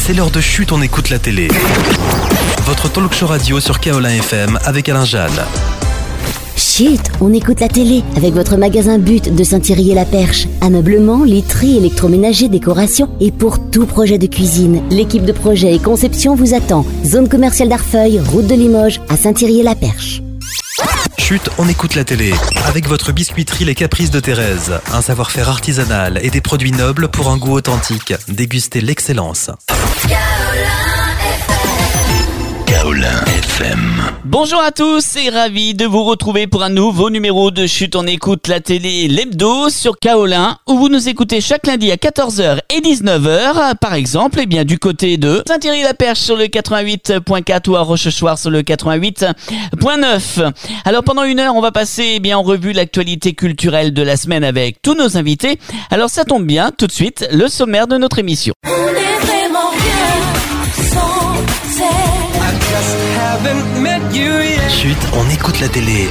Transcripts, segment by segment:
C'est l'heure de Chut, on écoute la télé. Votre talk show radio sur Kaolin FM avec Alain Jeanne. Chut, on écoute la télé avec votre magasin But de Saint-Thierry-et-la-Perche. Ameublement, literie, électroménager, décoration et pour tout projet de cuisine. L'équipe de projet et conception vous attend. Zone commerciale d'Arfeuil, route de Limoges, à Saint-Thierry-et-la-Perche. Chut, on écoute la télé avec votre biscuiterie Les Caprices de Thérèse. Un savoir-faire artisanal et des produits nobles pour un goût authentique. Dégustez l'excellence. Kaolin FM. Bonjour à tous et ravi de vous retrouver pour un nouveau numéro de Chut, on écoute la télé, l'hebdo sur Kaolin, où vous nous écoutez chaque lundi à 14h et 19h, par exemple, du côté de Saint-Thierry-la-Perche sur le 88.4 ou à Rochechouart sur le 88.9. Alors pendant une heure, on va passer en revue l'actualité culturelle de la semaine avec tous nos invités. Alors ça tombe bien, tout de suite, le sommaire de notre émission. On est vraiment bien sans elle. Chut, on écoute la télé.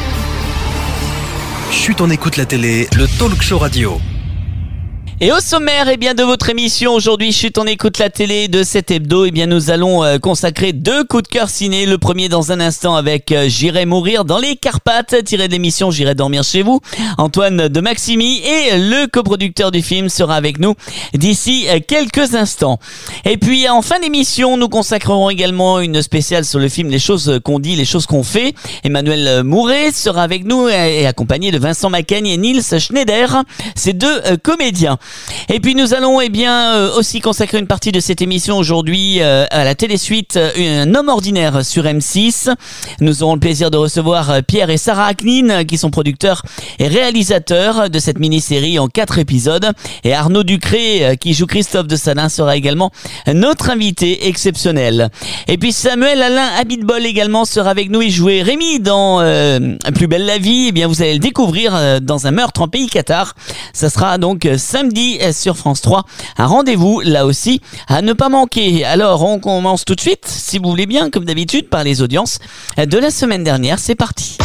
Chut, on écoute la télé, le talk show radio. Et au sommaire de votre émission aujourd'hui, Chut, on écoute la télé de cet hebdo, nous allons consacrer 2 coups de cœur ciné. Le premier dans un instant avec J'irai mourir dans les Carpates, tiré de l'émission J'irai dormir chez vous. Antoine de Maximi et le coproducteur du film sera avec nous d'ici quelques instants. Et puis en fin d'émission, nous consacrerons également une spéciale sur le film Les choses qu'on dit, les choses qu'on fait. Emmanuel Mouret sera avec nous et accompagné de Vincent Macaigne et Nils Schneider, ces 2 comédiens. Et puis nous allons aussi consacrer une partie de cette émission aujourd'hui à la télésuite Un homme ordinaire sur M6. Nous aurons le plaisir de recevoir Pierre et Sarah Aknin qui sont producteurs et réalisateurs de cette mini-série en 4 épisodes. Et Arnaud Ducré qui joue Christophe de Salin sera également notre invité exceptionnel. Et puis Samuel Alain Abitbol également sera avec nous. Il jouait Rémi dans Plus belle la vie. Vous allez le découvrir dans Un meurtre en pays Qatar. Ça sera donc samedi sur France 3. Un rendez-vous là aussi à ne pas manquer. Alors on commence tout de suite, si vous voulez bien, comme d'habitude, par les audiences de la semaine dernière. C'est parti.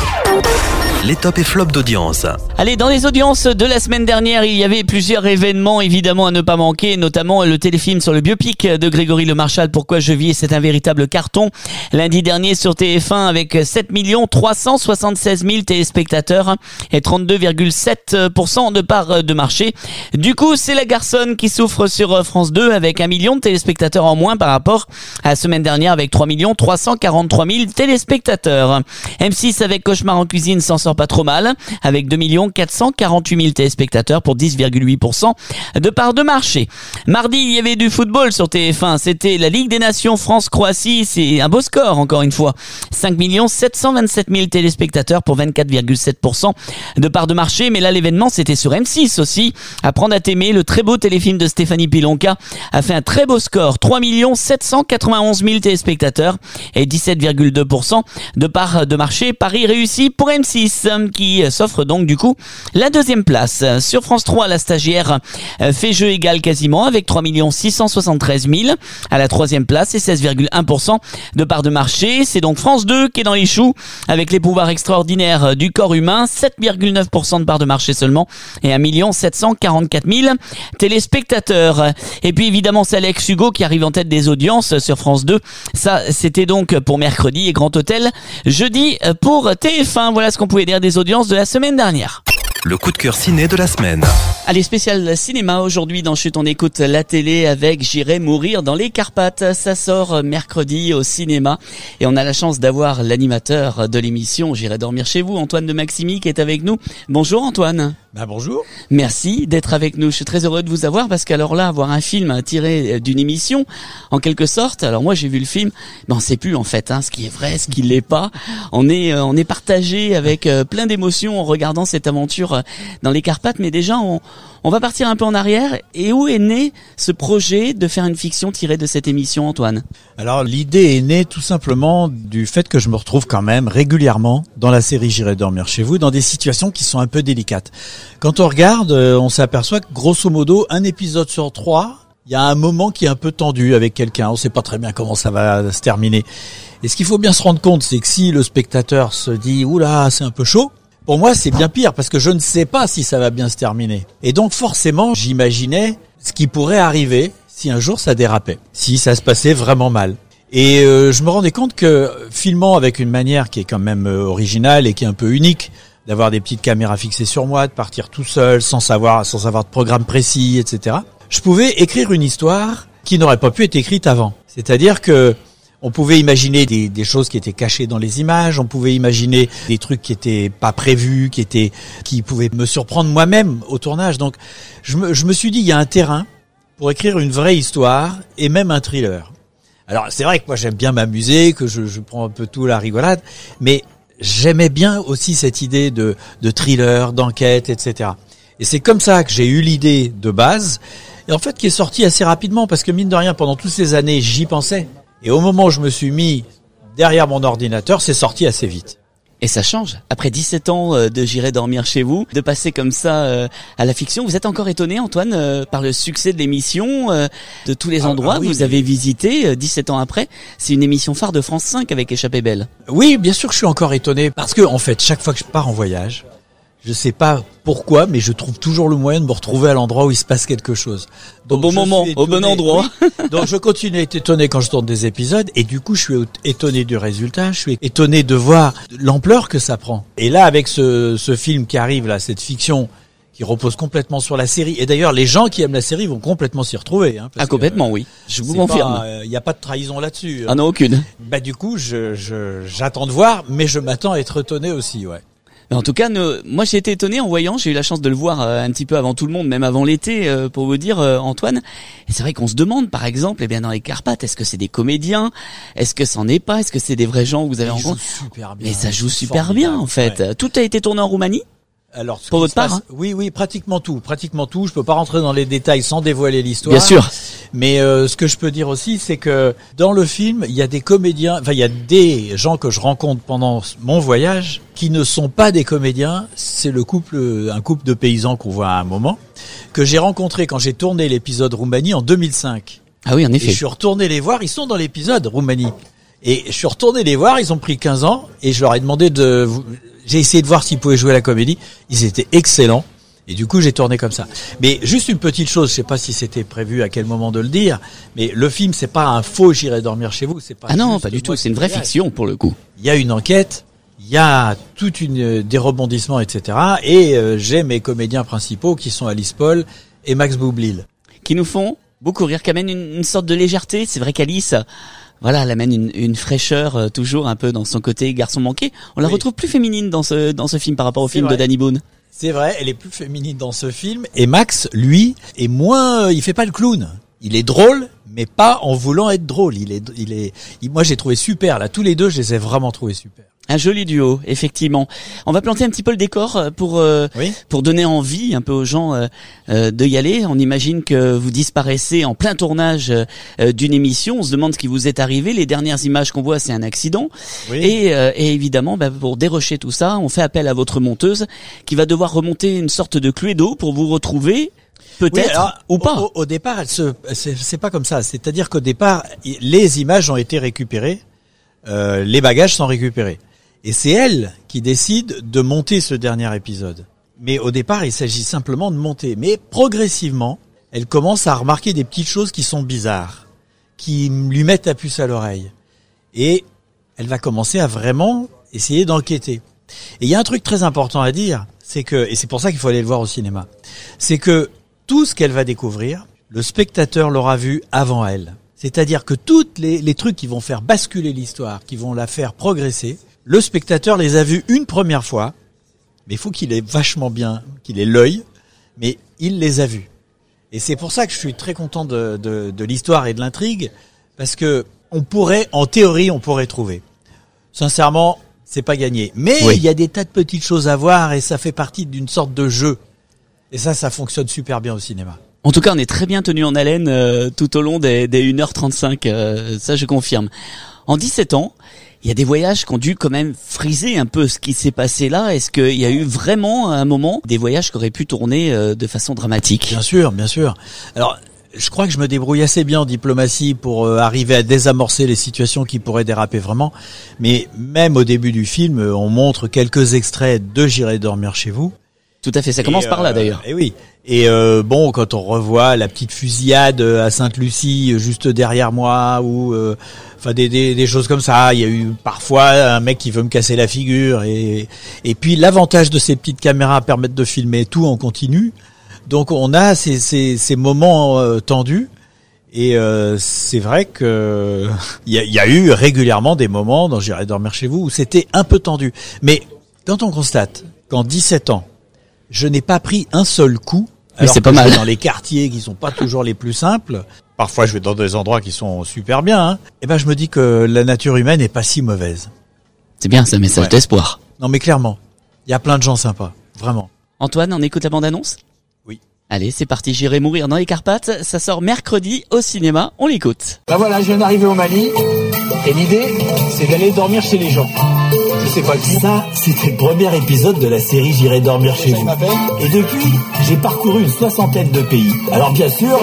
Les tops et flops d'audience. Allez, dans les audiences de la semaine dernière, il y avait plusieurs événements évidemment à ne pas manquer, notamment le téléfilm sur le biopic de Grégory Le Marchal, Pourquoi je vis, c'est un véritable carton. Lundi dernier sur TF1 avec 7 376 000 téléspectateurs et 32,7% de part de marché. Du coup, c'est La Garçonne qui souffre sur France 2 avec 1 million de téléspectateurs en moins par rapport à la semaine dernière avec 3 343 000 téléspectateurs. M6 avec Cauchemar en cuisine s'en sort pas trop mal, avec 2 448 000 téléspectateurs pour 10,8% de part de marché. Mardi, il y avait du football sur TF1, c'était la Ligue des Nations France-Croatie, c'est un beau score encore une fois. 5 727 000 téléspectateurs pour 24,7% de part de marché, mais là l'événement c'était sur M6 aussi. Apprendre à t'aimer, le très beau téléfilm de Stéphanie Pilonka a fait un très beau score, 3 791 000 téléspectateurs et 17,2% de part de marché. Pari réussi pour M6 qui s'offre donc du coup la 2e place. Sur France 3, La Stagiaire fait jeu égal quasiment avec 3 673 000 à la 3e place et 16,1% de part de marché. C'est donc France 2 qui est dans les choux avec Les pouvoirs extraordinaires du corps humain, 7,9% de part de marché seulement et 1 744 000 téléspectateurs. Et puis évidemment c'est Alex Hugo qui arrive en tête des audiences sur France 2. Ça c'était donc pour mercredi et Grand Hôtel jeudi pour TF1. Voilà ce qu'on pouvait dire des audiences de la semaine dernière. Le coup de cœur ciné de la semaine. Allez, spécial cinéma aujourd'hui dans Chut, on écoute la télé avec J'irai mourir dans les Carpates. Ça sort mercredi au cinéma et on a la chance d'avoir l'animateur de l'émission J'irai dormir chez vous, Antoine de Maximi, qui est avec nous. Bonjour Antoine. Bonjour. Merci d'être avec nous. Je suis très heureux de vous avoir parce qu'alors là, avoir un film tiré d'une émission, en quelque sorte. Alors moi, j'ai vu le film, mais on sait plus en fait, ce qui est vrai, ce qui l'est pas. On est partagé avec plein d'émotions en regardant cette aventure dans les Carpates. Mais déjà, on va partir un peu en arrière. Et où est né ce projet de faire une fiction tirée de cette émission, Antoine ? Alors l'idée est née tout simplement du fait que je me retrouve quand même régulièrement dans la série J'irai dormir chez vous dans des situations qui sont un peu délicates. Quand on regarde, on s'aperçoit que grosso modo, un épisode sur 3, il y a un moment qui est un peu tendu avec quelqu'un. On sait pas très bien comment ça va se terminer. Et ce qu'il faut bien se rendre compte, c'est que si le spectateur se dit « Oula, c'est un peu chaud », pour moi, c'est bien pire parce que je ne sais pas si ça va bien se terminer. Et donc forcément, j'imaginais ce qui pourrait arriver si un jour ça dérapait, si ça se passait vraiment mal. Et je me rendais compte que filmant avec une manière qui est quand même originale et qui est un peu unique, d'avoir des petites caméras fixées sur moi, de partir tout seul, sans avoir de programme précis, etc. Je pouvais écrire une histoire qui n'aurait pas pu être écrite avant. C'est-à-dire que on pouvait imaginer des choses qui étaient cachées dans les images, on pouvait imaginer des trucs qui étaient pas prévus, qui pouvaient me surprendre moi-même au tournage. Donc je me suis dit, il y a un terrain pour écrire une vraie histoire et même un thriller. Alors c'est vrai que moi j'aime bien m'amuser, que je prends un peu tout la rigolade, mais j'aimais bien aussi cette idée de thriller, d'enquête, etc. Et c'est comme ça que j'ai eu l'idée de base, et en fait qui est sortie assez rapidement, parce que mine de rien, pendant toutes ces années, j'y pensais. Et au moment où je me suis mis derrière mon ordinateur, c'est sorti assez vite. Et ça change. Après 17 ans de J'irai dormir chez vous, de passer comme ça à la fiction, vous êtes encore étonné, Antoine, par le succès de l'émission, de tous les endroits que vous avez visités 17 ans après. C'est une émission phare de France 5 avec Échappée belle. Oui, bien sûr que je suis encore étonné, parce que en fait, chaque fois que je pars en voyage, je sais pas pourquoi, mais je trouve toujours le moyen de me retrouver à l'endroit où il se passe quelque chose. Donc, au bon moment, au bon endroit. Oui. Donc je continue à être étonné quand je tourne des épisodes, et du coup je suis étonné du résultat, je suis étonné de voir l'ampleur que ça prend. Et là, avec ce film qui arrive, là, cette fiction qui repose complètement sur la série, et d'ailleurs les gens qui aiment la série vont complètement s'y retrouver. Hein, parce complètement, oui. Je vous confirme. Il n'y a pas de trahison là-dessus. Ah non, aucune. Bah du coup, j'attends de voir, mais je m'attends à être étonné aussi, ouais. Mais en tout cas, moi j'ai été étonné en voyant, j'ai eu la chance de le voir un petit peu avant tout le monde, même avant l'été, pour vous dire, Antoine. Et c'est vrai qu'on se demande, par exemple, eh bien dans les Carpates, est-ce que c'est des comédiens, est-ce que c'en est pas, est-ce que c'est des vrais gens que vous avez rencontrés? Mais ça joue super bien en fait. Ouais. Tout a été tourné en Roumanie. Alors, pour votre part, hein. Oui, pratiquement tout. Je peux pas rentrer dans les détails sans dévoiler l'histoire. Bien sûr. Mais ce que je peux dire aussi, c'est que dans le film, il y a des comédiens, il y a des gens que je rencontre pendant mon voyage qui ne sont pas des comédiens. C'est un couple de paysans qu'on voit à un moment, que j'ai rencontré quand j'ai tourné l'épisode Roumanie en 2005. Ah oui, en effet. Et je suis retourné les voir. Ils sont dans l'épisode Roumanie. Et je suis retourné les voir. Ils ont pris 15 ans et je leur ai demandé j'ai essayé de voir s'ils pouvaient jouer la comédie. Ils étaient excellents. Et du coup, j'ai tourné comme ça. Mais juste une petite chose, je sais pas si c'était prévu à quel moment de le dire, mais le film, c'est pas un faux J'irai dormir chez vous. C'est pas. Ah non, pas du tout. C'est une vraie fiction pour le coup. Il y a une enquête, il y a des rebondissements, etc. Et j'ai mes comédiens principaux qui sont Alice Paul et Max Boublil. Qui nous font beaucoup rire, qui amènent une sorte de légèreté. C'est vrai qu'Alice... Voilà, elle amène une fraîcheur toujours un peu dans son côté garçon manqué. On la retrouve plus féminine dans ce film par rapport au film de Danny Boone. C'est vrai, elle est plus féminine dans ce film. Et Max, lui, est moins, il fait pas le clown. Il est drôle, mais pas en voulant être drôle. Moi, j'ai trouvé super, là. Tous les deux, je les ai vraiment trouvés super. Un joli duo, effectivement. On va planter un petit peu le décor pour donner envie un peu aux gens de y aller. On imagine que vous disparaissez en plein tournage d'une émission. On se demande ce qui vous est arrivé. Les dernières images qu'on voit, c'est un accident. Oui. Et évidemment, pour dérocher tout ça, on fait appel à votre monteuse qui va devoir remonter une sorte de Cluedo pour vous retrouver. Peut-être ou pas. Au départ, c'est pas comme ça. C'est-à-dire qu'au départ, les images ont été récupérées, les bagages sont récupérés. Et c'est elle qui décide de monter ce dernier épisode. Mais au départ, il s'agit simplement de monter. Mais progressivement, elle commence à remarquer des petites choses qui sont bizarres, qui lui mettent la puce à l'oreille. Et elle va commencer à vraiment essayer d'enquêter. Et il y a un truc très important à dire, c'est que, et c'est pour ça qu'il faut aller le voir au cinéma, c'est que tout ce qu'elle va découvrir, le spectateur l'aura vu avant elle. C'est-à-dire que toutes les trucs qui vont faire basculer l'histoire, qui vont la faire progresser, le spectateur les a vus une première fois, mais il faut qu'il ait vachement bien, qu'il ait l'œil, mais il les a vus. Et c'est pour ça que je suis très content de l'histoire et de l'intrigue, parce que en théorie, on pourrait trouver. Sincèrement, c'est pas gagné. Mais il y a des tas de petites choses à voir et ça fait partie d'une sorte de jeu. Et ça fonctionne super bien au cinéma. En tout cas, on est très bien tenu en haleine tout au long des 1h35, ça je confirme. En 17 ans, il y a des voyages qui ont dû quand même friser un peu ce qui s'est passé là. Est-ce qu'il y a eu vraiment à un moment des voyages qui auraient pu tourner de façon dramatique? Bien sûr, bien sûr. Alors, je crois que je me débrouille assez bien en diplomatie pour arriver à désamorcer les situations qui pourraient déraper vraiment. Mais même au début du film, on montre quelques extraits de J'irai dormir chez vous. Tout à fait, ça commence par là d'ailleurs. Et oui. Et bon, quand on revoit la petite fusillade à Sainte-Lucie juste derrière moi, ou enfin des choses comme ça, il y a eu parfois un mec qui veut me casser la figure. Et puis l'avantage de ces petites caméras permettent de filmer tout en continu. Donc on a ces moments tendus. Et c'est vrai que il y a eu régulièrement des moments dans J'irai dormir chez vous où c'était un peu tendu. Mais quand on constate qu'en 17 ans, je n'ai pas pris un seul coup, alors c'est pas que mal. je vais dans les quartiers qui sont pas toujours les plus simples, parfois je vais dans des endroits qui sont super bien, hein, et ben je me dis que la nature humaine n'est pas si mauvaise. C'est bien, c'est un message Ouais. d'espoir. Non mais clairement, il y a plein de gens sympas, vraiment. Antoine, on écoute la bande-annonce ? Oui. Allez, c'est parti, J'irai mourir dans les Carpates. Ça sort mercredi au cinéma. On l'écoute. Ben voilà, je viens d'arriver au Mali, et l'idée, c'est d'aller dormir chez les gens. Je sais pas qui. Ça, c'était le premier épisode de la série J'irai dormir chez vous. Et depuis, j'ai parcouru une 60aine de pays. Alors bien sûr,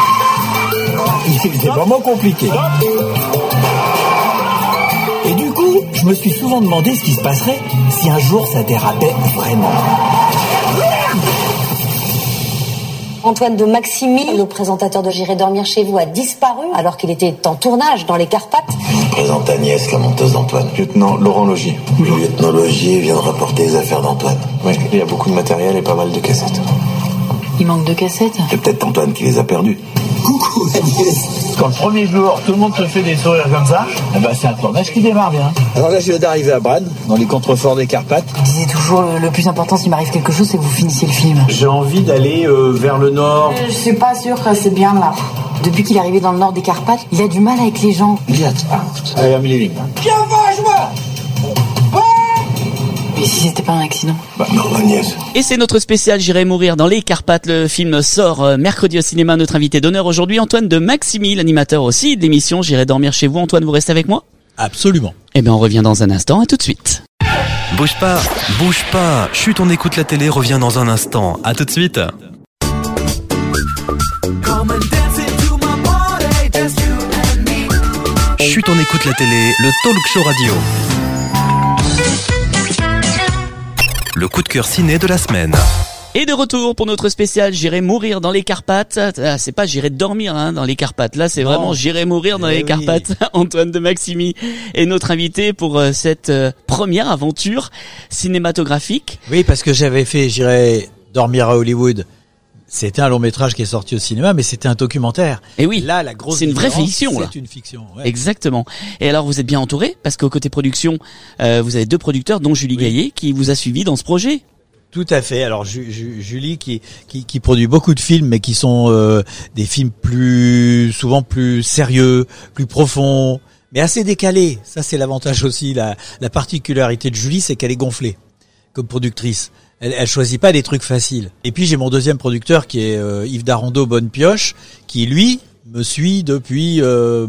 c'est vraiment compliqué. Et du coup, je me suis souvent demandé ce qui se passerait si un jour ça dérapait vraiment. Antoine de Maximi, le présentateur de J'irai dormir chez vous, a disparu alors qu'il était en tournage dans les Carpates. Je présente Agnès, la monteuse d'Antoine. Lieutenant Laurent Logier. Le lieutenant Logier vient de rapporter les affaires d'Antoine. Oui, il y a beaucoup de matériel et pas mal de cassettes. Il manque de cassettes. C'est peut-être Antoine qui les a perdues. Coucou Agnès. Quand le premier jour, tout le monde se fait des sourires comme ça, eh ben c'est un tournage qui démarre bien. Alors là, je viens d'arriver à Brann, dans les contreforts des Carpates. Je disais toujours, le plus important s'il m'arrive quelque chose, c'est que vous finissiez le film. J'ai envie d'aller vers le nord. Je suis pas sûre que c'est bien là. Depuis qu'il est arrivé dans le nord des Carpates, il a du mal avec les gens. Viens, allez, Amélie. Et si c'était pas un accident? Bah non, Agnès. Et c'est notre spécial J'irai mourir dans les Carpates. Le film sort mercredi au cinéma. Notre invité d'honneur aujourd'hui, Antoine de Maximi, l'animateur aussi de l'émission J'irai dormir chez vous. Antoine, vous restez avec moi ? Absolument. Eh bien, on revient dans un instant. À tout de suite. Bouge pas. Chut, on écoute la télé, revient dans un instant. À tout de suite. Chut, on écoute la télé, le talk show radio. Le coup de cœur ciné de la semaine. Et de retour pour notre spécial J'irai mourir dans les Carpates. Ah, c'est pas J'irai dormir dans les Carpates. Là, c'est vraiment J'irai mourir dans les oui. Carpates. Antoine de Maximi est notre invité pour cette première aventure cinématographique. Oui, parce que j'avais fait J'irai dormir à Hollywood. C'était un long métrage qui est sorti au cinéma, mais c'était un documentaire. Et oui, Là, la grosse c'est une vraie différence, fiction, là. C'est une fiction. Ouais. Exactement. Et alors, vous êtes bien entouré parce qu'au côté production, vous avez deux producteurs, dont Julie Gaillet, qui vous a suivi dans ce projet. Tout à fait. Alors Julie qui produit beaucoup de films, mais qui sont des films souvent plus sérieux, plus profonds, mais assez décalés. Ça, c'est l'avantage aussi. La particularité de Julie, c'est qu'elle est gonflée comme productrice. Elle choisit pas des trucs faciles. Et puis j'ai mon deuxième producteur qui est Yves Darando Bonne Pioche, qui lui me suit depuis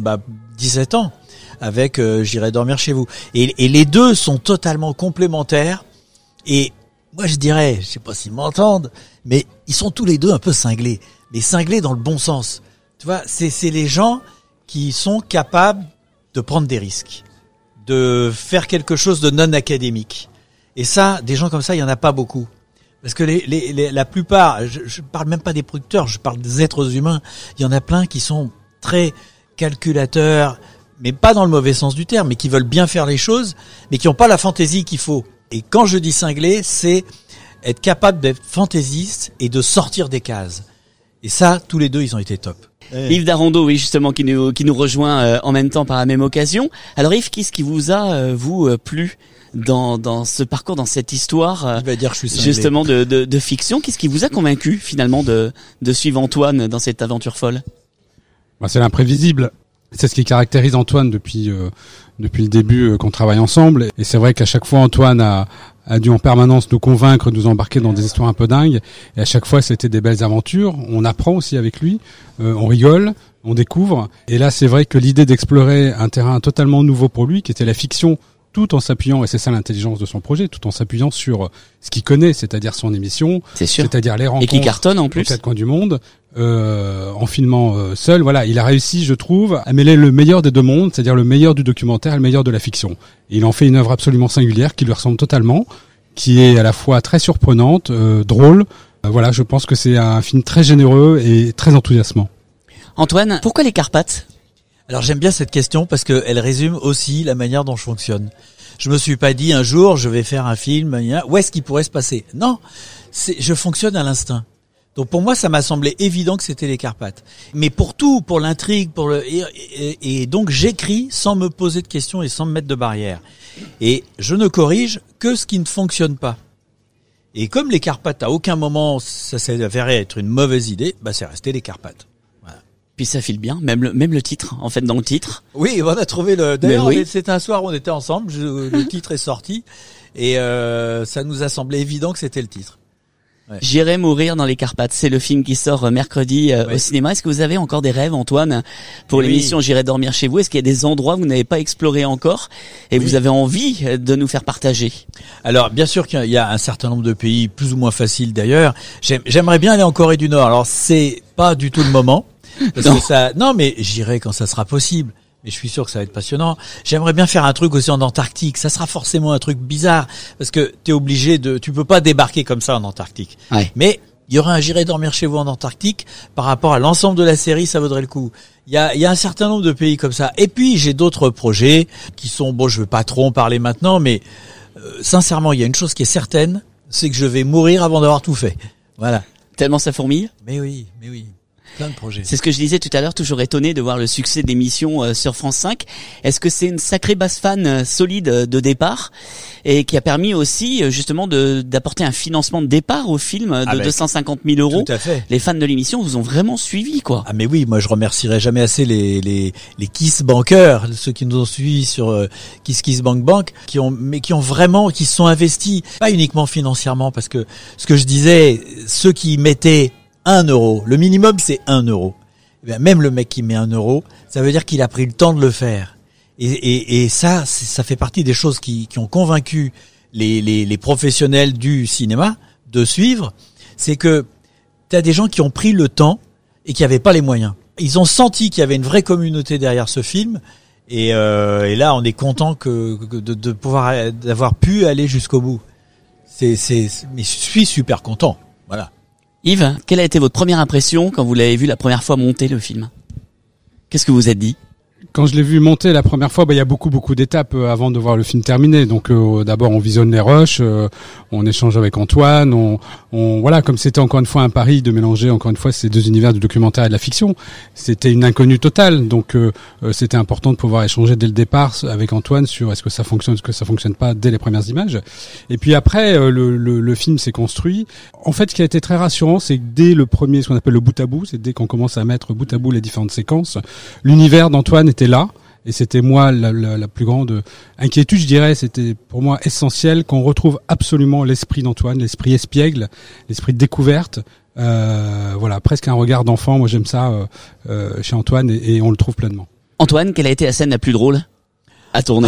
17 ans avec J'irai dormir chez vous. Et les deux sont totalement complémentaires. Et moi je dirais, je sais pas s'ils m'entendent, mais ils sont tous les deux un peu cinglés, mais cinglés dans le bon sens. Tu vois, c'est les gens qui sont capables de prendre des risques, de faire quelque chose de non académique. Et ça, des gens comme ça, il y en a pas beaucoup. Parce que la plupart, je parle même pas des producteurs, je parle des êtres humains. Il y en a plein qui sont très calculateurs, mais pas dans le mauvais sens du terme, mais qui veulent bien faire les choses, mais qui n'ont pas la fantaisie qu'il faut. Et quand je dis cinglé, c'est être capable d'être fantaisiste et de sortir des cases. Et ça, tous les deux, ils ont été top. Yves Darando, oui, justement, qui nous rejoint en même temps par la même occasion. Alors Yves, qu'est-ce qui vous a plu dans ce parcours, dans cette histoire Il va dire que je suis cinglé. justement de fiction? Qu'est-ce qui vous a convaincu finalement de suivre Antoine dans cette aventure folle? C'est l'imprévisible. C'est ce qui caractérise Antoine depuis le début qu'on travaille ensemble. Et c'est vrai qu'à chaque fois, Antoine a dû en permanence nous convaincre, nous embarquer dans des histoires un peu dingues. Et à chaque fois, c'était des belles aventures. On apprend aussi avec lui. On rigole, on découvre. Et là, c'est vrai que l'idée d'explorer un terrain totalement nouveau pour lui, qui était la fiction, tout en s'appuyant, et c'est ça l'intelligence de son projet, tout en s'appuyant sur ce qu'il connaît, c'est-à-dire son émission, C'est sûr. c'est-à-dire les rencontres Et qui cartonne en plus. aux quatre coins du monde, en filmant seul. Voilà, il a réussi, je trouve, à mêler le meilleur des deux mondes, c'est-à-dire le meilleur du documentaire et le meilleur de la fiction. Et il en fait une œuvre absolument singulière qui lui ressemble totalement, qui est à la fois très surprenante, drôle, Voilà, je pense que c'est un film très généreux et très enthousiasmant. Antoine, pourquoi les Carpates ? Alors j'aime bien cette question parce qu'elle résume aussi la manière dont je fonctionne. Je me suis pas dit un jour je vais faire un film, où est-ce qu'il pourrait se passer ? Non, je fonctionne à l'instinct. Donc pour moi ça m'a semblé évident que c'était les Carpates. Mais pour tout, pour l'intrigue, et donc j'écris sans me poser de questions et sans me mettre de barrières. Et je ne corrige que ce qui ne fonctionne pas. Et comme les Carpates à aucun moment ça s'est avéré être une mauvaise idée, c'est resté les Carpates. Puis ça file bien, même le titre, en fait, dans le titre. Oui, on a trouvé d'ailleurs, oui. C'était un soir où on était ensemble, le titre est sorti, et ça nous a semblé évident que c'était le titre. Ouais. J'irai mourir dans les Carpates. C'est le film qui sort mercredi au cinéma. Est-ce que vous avez encore des rêves, Antoine, pour l'émission J'irai dormir chez vous ? Est-ce qu'il y a des endroits que vous n'avez pas explorés encore et vous avez envie de nous faire partager ? Alors, bien sûr qu'il y a un certain nombre de pays, plus ou moins faciles d'ailleurs. J'aimerais bien aller en Corée du Nord. Alors, c'est pas du tout le moment. Parce que non, mais j'irai quand ça sera possible. Mais je suis sûr que ça va être passionnant. J'aimerais bien faire un truc aussi en Antarctique. Ça sera forcément un truc bizarre parce que tu peux pas débarquer comme ça en Antarctique. Ouais. Mais il y aura un J'irai dormir chez vous en Antarctique. Par rapport à l'ensemble de la série, ça vaudrait le coup. Il y a un certain nombre de pays comme ça. Et puis j'ai d'autres projets qui sont je veux pas trop en parler maintenant, mais sincèrement, il y a une chose qui est certaine, c'est que je vais mourir avant d'avoir tout fait. Voilà. Tellement ça fourmille ? Mais oui. Plein de projets. C'est ce que je disais tout à l'heure, toujours étonné de voir le succès d'émissions sur France 5. Est-ce que c'est une sacrée base fan solide de départ et qui a permis aussi justement d'apporter un financement de départ au film de 250 000 €. Tout à fait. Les fans de l'émission vous ont vraiment suivi, quoi. Ah mais oui, moi je remercierai jamais assez les Kiss bankers, ceux qui nous ont suivis sur Kiss Bank, qui se sont investis, pas uniquement financièrement, parce que ce que je disais, ceux qui mettaient 1 euro. Le minimum, c'est 1 euro. Eh bien, même le mec qui met 1 euro, ça veut dire qu'il a pris le temps de le faire. Et ça fait partie des choses qui ont convaincu les professionnels du cinéma de suivre. C'est que t'as des gens qui ont pris le temps et qui avaient pas les moyens. Ils ont senti qu'il y avait une vraie communauté derrière ce film. Et là, on est content d'avoir pu aller jusqu'au bout. Mais je suis super content. Voilà. Yves, quelle a été votre première impression quand vous l'avez vu la première fois monter le film ? Qu'est-ce que vous êtes dit ? Quand je l'ai vu monter la première fois, il y a beaucoup d'étapes avant de voir le film terminé. Donc d'abord on visionne les rushs, on échange avec Antoine, voilà, comme c'était encore une fois un pari de mélanger encore une fois ces deux univers du documentaire et de la fiction. C'était une inconnue totale, donc c'était important de pouvoir échanger dès le départ avec Antoine sur est-ce que ça fonctionne, est-ce que ça fonctionne pas dès les premières images. Et puis après le film s'est construit. En fait, ce qui a été très rassurant, c'est que dès le premier, ce qu'on appelle le bout à bout, c'est dès qu'on commence à mettre bout à bout les différentes séquences, l'univers d'Antoine était là. Et c'était moi la plus grande inquiétude, je dirais, c'était pour moi essentiel qu'on retrouve absolument l'esprit d'Antoine, l'esprit espiègle, l'esprit de découverte, voilà, presque un regard d'enfant. Moi j'aime ça chez Antoine et on le trouve pleinement. Antoine, quelle a été la scène la plus drôle à tourner?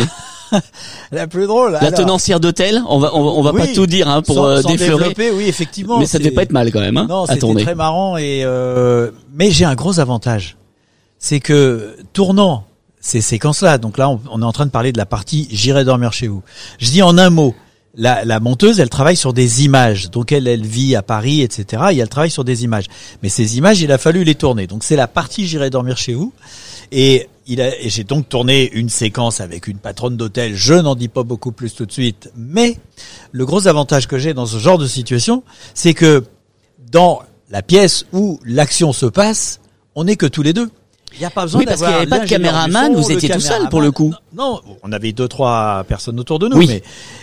La plus drôle. La tenancière d'hôtel, on va oui, pas tout dire pour sans défleurer. Oui, effectivement. Mais ça devait pas être mal quand même non, à tourner. C'était très marrant mais j'ai un gros avantage. C'est que tournant ces séquences-là, donc là on est en train de parler de la partie J'irai dormir chez vous. Je dis en un mot, la monteuse elle travaille sur des images, donc elle vit à Paris, etc. Et elle travaille sur des images. Mais ces images il a fallu les tourner. Donc c'est la partie J'irai dormir chez vous. Et j'ai donc tourné une séquence avec une patronne d'hôtel. Je n'en dis pas beaucoup plus tout de suite. Mais le gros avantage que j'ai dans ce genre de situation, c'est que dans la pièce où l'action se passe, on n'est que tous les deux. Il n'y a pas besoin parce qu'il n'y avait pas de caméraman, vous étiez tout seul pour le coup. Non, on avait 2-3 personnes autour de nous, oui. Mais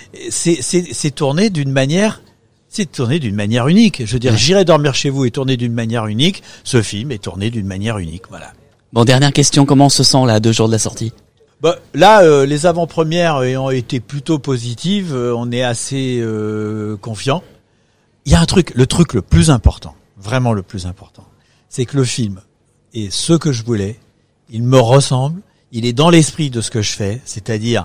c'est tourné d'une manière unique. Je veux dire, J'irai dormir chez vous est tourné d'une manière unique. Ce film est tourné d'une manière unique, voilà. Bon, dernière question, comment on se sent là, 2 jours de la sortie? Là, les avant-premières ayant été plutôt positives, on est assez confiant. Il y a le truc le plus important, vraiment le plus important, c'est que le film est ce que je voulais, il me ressemble, il est dans l'esprit de ce que je fais, c'est-à-dire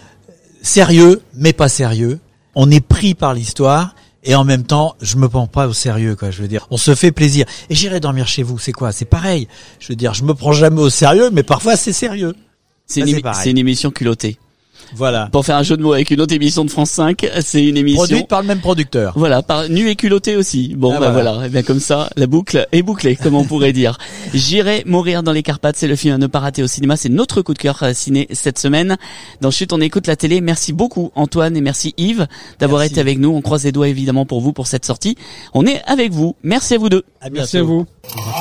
sérieux mais pas sérieux. On est pris par l'histoire et en même temps, je me prends pas au sérieux, quoi. Je veux dire, on se fait plaisir. Et J'irai dormir chez vous, c'est quoi? C'est pareil. Je veux dire, je me prends jamais au sérieux, mais parfois c'est sérieux. C'est une émission culottée. Voilà. Pour faire un jeu de mots avec une autre émission de France 5, c'est une émission Produite par le même producteur. Voilà, par Nu et culotté aussi. Bon, voilà. Et bien comme ça, la boucle est bouclée, comme on pourrait dire. J'irai mourir dans les Carpates, c'est le film à ne pas rater au cinéma. C'est notre coup de cœur ciné cette semaine. Dans Chut, on écoute la télé. Merci beaucoup Antoine et merci Yves d'avoir été avec nous. On croise les doigts évidemment pour vous pour cette sortie. On est avec vous. Merci à vous deux. À bientôt. Merci à vous.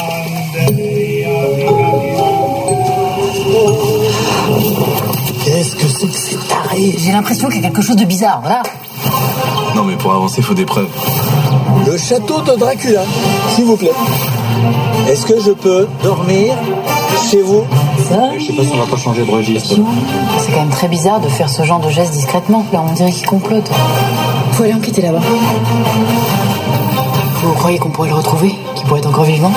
Qu'est-ce que c'est que c'est taré? J'ai l'impression qu'il y a quelque chose de bizarre, voilà. Non mais pour avancer, il faut des preuves. Le château de Dracula, s'il vous plaît. Est-ce que je peux dormir chez vous? Je sais pas si on va pas changer de registre. C'est quand même très bizarre de faire ce genre de geste discrètement. Là, on dirait qu'il complote. Faut aller enquêter là-bas. Vous croyez qu'on pourrait le retrouver? Qu'il pourrait être encore vivant?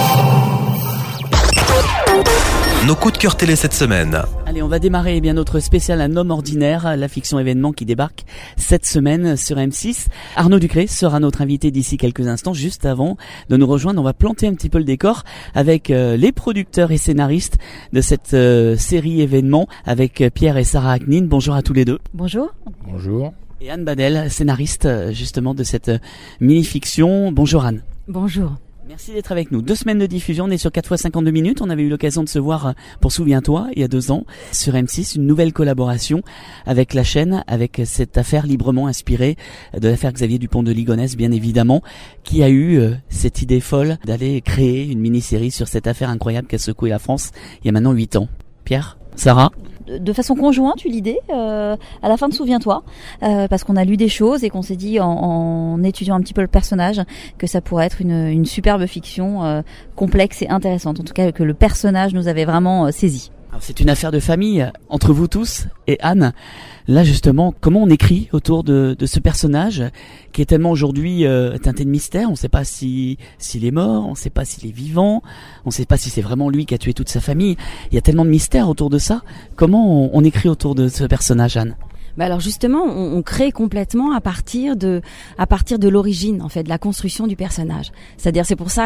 Nos coups de cœur télé cette semaine. Allez, on va démarrer notre spécial Un homme ordinaire, la fiction événement qui débarque cette semaine sur M6. Arnaud Ducré sera notre invité d'ici quelques instants. Juste avant de nous rejoindre, on va planter un petit peu le décor avec les producteurs et scénaristes de cette série événement avec Pierre et Sarah Aknin. Bonjour à tous les deux. Bonjour. Bonjour. Et Anne Badel, scénariste justement de cette mini-fiction. Bonjour Anne. Bonjour. Merci d'être avec nous. 2 semaines de diffusion, on est sur 4 fois 52 minutes. On avait eu l'occasion de se voir pour Souviens-toi, il y a 2 ans, sur M6, une nouvelle collaboration avec la chaîne, avec cette affaire librement inspirée de l'affaire Xavier Dupont de Ligonnès, bien évidemment, qui a eu cette idée folle d'aller créer une mini-série sur cette affaire incroyable qui a secoué la France il y a maintenant 8 ans. Pierre, Sarah? De façon conjointe, eu l'idée à la fin de Souviens-toi, parce qu'on a lu des choses et qu'on s'est dit en étudiant un petit peu le personnage que ça pourrait être une superbe fiction complexe et intéressante. En tout cas, que le personnage nous avait vraiment saisi. Alors, c'est une affaire de famille entre vous tous et Anne. Là justement, comment on écrit autour de ce personnage qui est tellement aujourd'hui teinté de mystère. On ne sait pas s'il est mort, on ne sait pas s'il est vivant, on ne sait pas si c'est vraiment lui qui a tué toute sa famille. Il y a tellement de mystère autour de ça. Comment on écrit autour de ce personnage, Anne? Bah alors justement, on crée complètement à partir de l'origine, en fait, de la construction du personnage. C'est-à-dire, c'est pour ça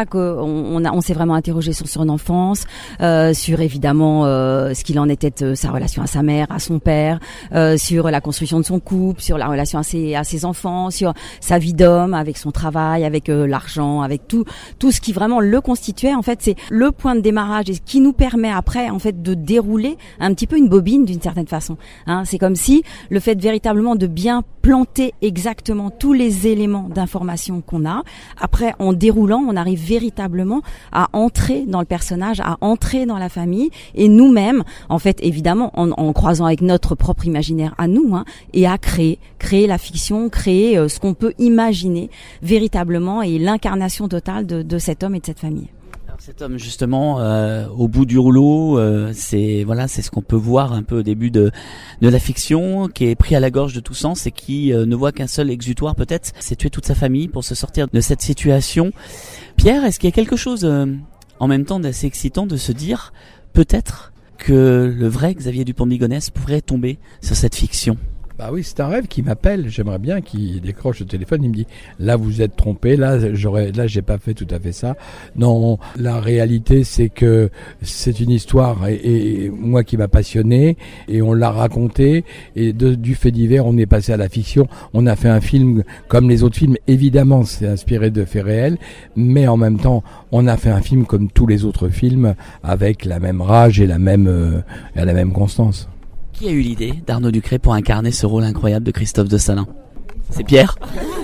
on s'est vraiment interrogé sur son enfance, sur évidemment ce qu'il en était de sa relation à sa mère, à son père, sur la construction de son couple, sur la relation à ses enfants, sur sa vie d'homme, avec son travail, avec l'argent, avec tout ce qui vraiment le constituait. En fait, c'est le point de démarrage et ce qui nous permet après, en fait, de dérouler un petit peu une bobine d'une certaine façon. Hein, c'est comme si le fait véritablement de bien planter exactement tous les éléments d'information qu'on a. Après, en déroulant, on arrive véritablement à entrer dans le personnage, à entrer dans la famille et nous-mêmes, en fait, évidemment, en croisant avec notre propre imaginaire à nous, hein, et à créer la fiction, créer ce qu'on peut imaginer véritablement et l'incarnation totale de cet homme et de cette famille. Cet homme justement au bout du rouleau, c'est ce qu'on peut voir un peu au début de la fiction, qui est pris à la gorge de tout sens et qui ne voit qu'un seul exutoire peut-être, c'est tuer toute sa famille pour se sortir de cette situation. Pierre, est-ce qu'il y a quelque chose en même temps d'assez excitant de se dire peut-être que le vrai Xavier Dupont de Ligonnès pourrait tomber sur cette fiction? Bah oui, c'est un rêve qui m'appelle. J'aimerais bien qu'il décroche le téléphone. Il me dit, là, vous êtes trompé. Là, j'ai pas fait tout à fait ça. Non, la réalité, c'est que c'est une histoire et moi qui m'a passionné et on l'a raconté et du fait divers, on est passé à la fiction. On a fait un film comme les autres films. Évidemment, c'est inspiré de faits réels, mais en même temps, on a fait un film comme tous les autres films avec la même rage et la même constance. Qui a eu l'idée d'Arnaud Ducré pour incarner ce rôle incroyable de Christophe de Salin? C'est Pierre?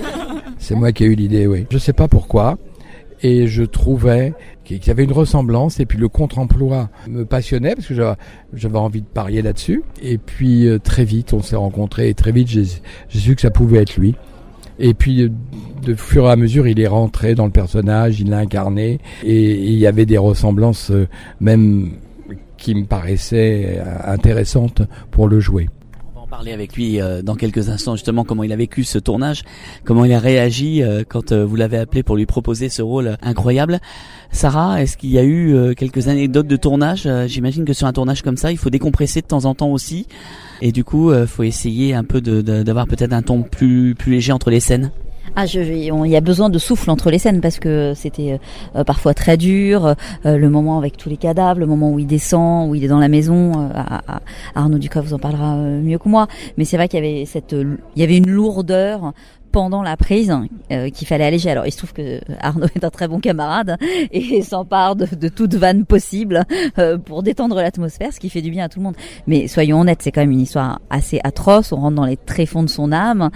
C'est moi qui ai eu l'idée, oui. Je sais pas pourquoi. Et je trouvais qu'il y avait une ressemblance. Et puis le contre-emploi me passionnait parce que j'avais envie de parier là-dessus. Et puis très vite, on s'est rencontrés. Et très vite, j'ai su que ça pouvait être lui. Et puis, de fur et à mesure, il est rentré dans le personnage, il l'a incarné. Et il y avait des ressemblances même qui me paraissait intéressante pour le jouer. On va en parler avec lui dans quelques instants, justement, comment il a vécu ce tournage, comment il a réagi quand vous l'avez appelé pour lui proposer ce rôle incroyable. Sarah, est-ce qu'il y a eu quelques anecdotes de tournage? J'imagine que sur un tournage comme ça, il faut décompresser de temps en temps aussi. Et du coup, faut essayer un peu d'avoir peut-être un ton plus léger entre les scènes. Il y a besoin de souffle entre les scènes parce que c'était parfois très dur. Le moment avec tous les cadavres, le moment où il descend, où il est dans la maison. Arnaud Ducret vous en parlera mieux que moi. Mais c'est vrai qu'il y avait une lourdeur pendant la prise qu'il fallait alléger. Alors il se trouve que Arnaud est un très bon camarade et s'empare de toute vanne possible pour détendre l'atmosphère, ce qui fait du bien à tout le monde. Mais soyons honnêtes, c'est quand même une histoire assez atroce. On rentre dans les tréfonds de son âme,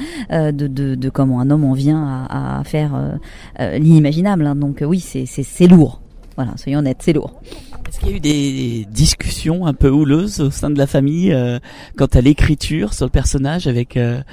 de comment un homme en vient à faire l'inimaginable. Hein. Donc oui, c'est lourd. Voilà, soyons honnêtes, c'est lourd. Est-ce qu'il y a eu des discussions un peu houleuses au sein de la famille quant à l'écriture sur le personnage avec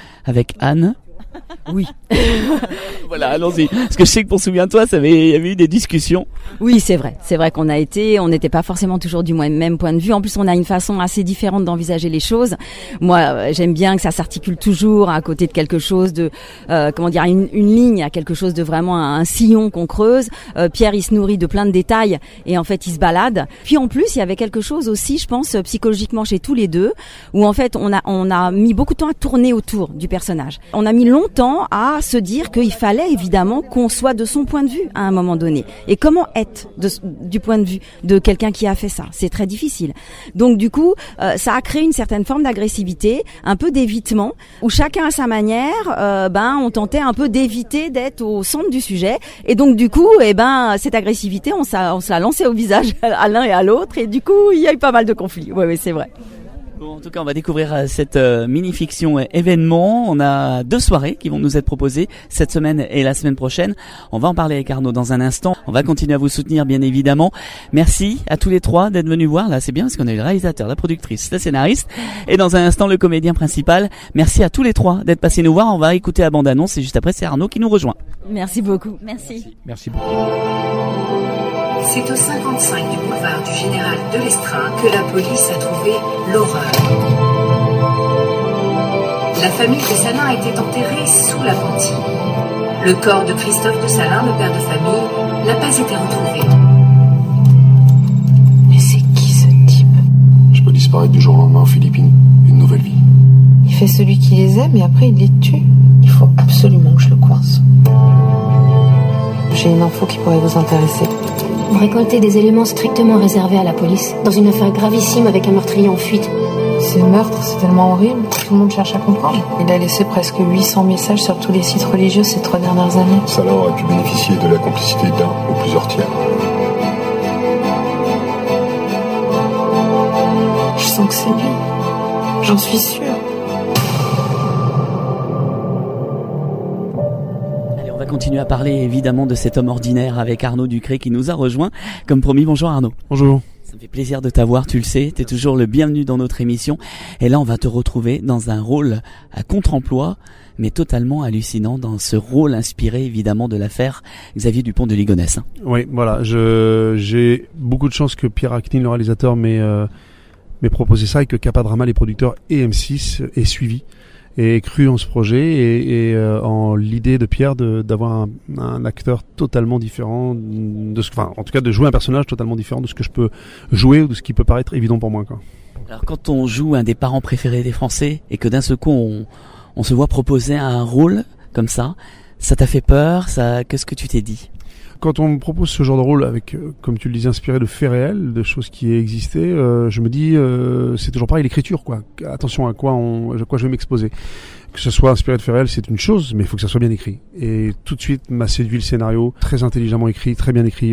Anne? Oui. Voilà, allons-y. Parce que je sais que pour Souviens-toi, il y avait eu des discussions. Oui, c'est vrai. C'est vrai on n'était pas forcément toujours du même point de vue. En plus, on a une façon assez différente d'envisager les choses. Moi, j'aime bien que ça s'articule toujours à côté de quelque chose de, une ligne, à quelque chose de vraiment un sillon qu'on creuse. Pierre, il se nourrit de plein de détails et en fait, il se balade. Puis en plus, il y avait quelque chose aussi, je pense, psychologiquement chez tous les deux, où en fait, on a mis beaucoup de temps à tourner autour du personnage. On a mis longtemps à se dire qu'il fallait évidemment qu'on soit de son point de vue à un moment donné. Et comment être du point de vue de quelqu'un qui a fait ça? C'est très difficile. Donc du coup, ça a créé une certaine forme d'agressivité, un peu d'évitement, où chacun à sa manière, on tentait un peu d'éviter d'être au centre du sujet. Et donc du coup, cette agressivité, on se l'a lancée au visage à l'un et à l'autre. Et du coup, il y a eu pas mal de conflits. Oui, c'est vrai. Bon, en tout cas, on va découvrir cette mini-fiction événement. On a 2 soirées qui vont nous être proposées cette semaine et la semaine prochaine. On va en parler avec Arnaud dans un instant. On va continuer à vous soutenir, bien évidemment. Merci à tous les 3 d'être venus voir. Là, c'est bien parce qu'on a eu le réalisateur, la productrice, la scénariste et dans un instant, le comédien principal. Merci à tous les 3 d'être passés nous voir. On va écouter la bande-annonce et juste après, c'est Arnaud qui nous rejoint. Merci beaucoup. Merci beaucoup. C'est au 55 du boulevard du Général de Lestrin que la police a trouvé l'horreur. La famille de Salin a été enterrée sous la Panty. Le corps de Christophe de Salin, le père de famille, n'a pas été retrouvé. Mais c'est qui ce type? Je peux disparaître du jour au lendemain aux Philippines. Une nouvelle vie. Il fait celui qui les aime et après il les tue. Il faut absolument que je le coince. J'ai une info qui pourrait vous intéresser. Vous récoltez des éléments strictement réservés à la police, dans une affaire gravissime avec un meurtrier en fuite. Ces meurtres, c'est tellement horrible, tout le monde cherche à comprendre. Il a laissé presque 800 messages sur tous les sites religieux ces 3 dernières années. Salah aurait pu bénéficier de la complicité d'un ou plusieurs tiers. Je sens que c'est lui. J'en suis sûre. On va continuer à parler évidemment de cet homme ordinaire avec Arnaud Ducret qui nous a rejoint. Comme promis, bonjour Arnaud. Bonjour. Ça me fait plaisir de t'avoir, tu le sais, t'es toujours le bienvenu dans notre émission. Et là, on va te retrouver dans un rôle à contre-emploi, mais totalement hallucinant, dans ce rôle inspiré évidemment de l'affaire Xavier Dupont de Ligonnès. Oui, voilà, j'ai beaucoup de chance que Pierre Actin, le réalisateur, m'ait proposé ça et que Capadrama, les producteurs et M6 aient suivi et cru en ce projet et en l'idée de Pierre d'avoir un acteur totalement différent en tout cas de jouer un personnage totalement différent de ce que je peux jouer ou de ce qui peut paraître évident pour moi, quoi. Alors quand on joue un des parents préférés des Français et que d'un seul coup on se voit proposer un rôle comme ça t'a fait peur, qu'est-ce que tu t'es dit? Quand on me propose ce genre de rôle avec, comme tu le disais, inspiré de faits réels, de choses qui existaient, je me dis, c'est toujours pareil, l'écriture, quoi. Attention à quoi je vais m'exposer. Que ce soit inspiré de faits réels, c'est une chose, mais il faut que ça soit bien écrit. Et tout de suite m'a séduit le scénario, très intelligemment écrit, très bien écrit,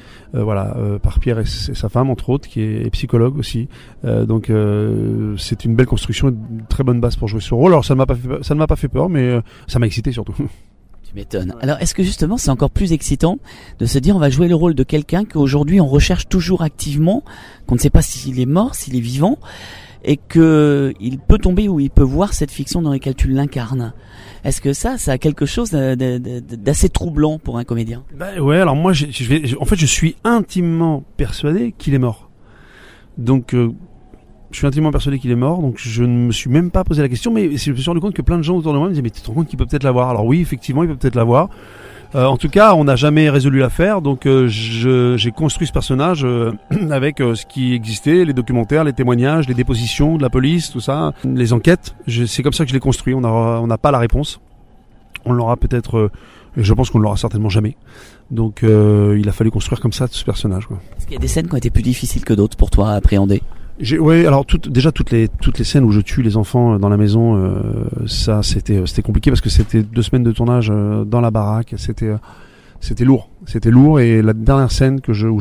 par Pierre et sa femme, entre autres, qui est psychologue aussi. Donc c'est une belle construction, une très bonne base pour jouer ce rôle. Alors ça ne m'a pas fait peur, mais ça m'a excité surtout. M'étonne. Alors est-ce que justement c'est encore plus excitant de se dire on va jouer le rôle de quelqu'un qu'aujourd'hui on recherche toujours activement, qu'on ne sait pas s'il est mort, s'il est vivant, et que il peut tomber ou il peut voir cette fiction dans laquelle tu l'incarnes. Est-ce que ça a quelque chose d'assez troublant pour un comédien? Ouais, alors moi je suis intimement persuadé qu'il est mort. Donc je suis intimement persuadé qu'il est mort, donc je ne me suis même pas posé la question, mais je me suis rendu compte que plein de gens autour de moi me disaient mais tu te rends compte qu'il peut peut-être l'avoir? Alors oui, effectivement, il peut peut-être l'avoir. En tout cas, on n'a jamais résolu l'affaire, donc j'ai construit ce personnage avec ce qui existait, les documentaires, les témoignages, les dépositions de la police, tout ça, les enquêtes. C'est comme ça que je l'ai construit. On n'a pas la réponse. on l'aura peut-être, et je pense qu'on ne l'aura certainement jamais. Donc il a fallu construire comme ça ce personnage, quoi. Est-ce qu'il y a des scènes qui ont été plus difficiles que d'autres pour toi à appréhender? Oui, alors déjà toutes les scènes où je tue les enfants dans la maison, ça c'était compliqué parce que c'était 2 semaines de tournage dans la baraque, c'était lourd, et la dernière scène où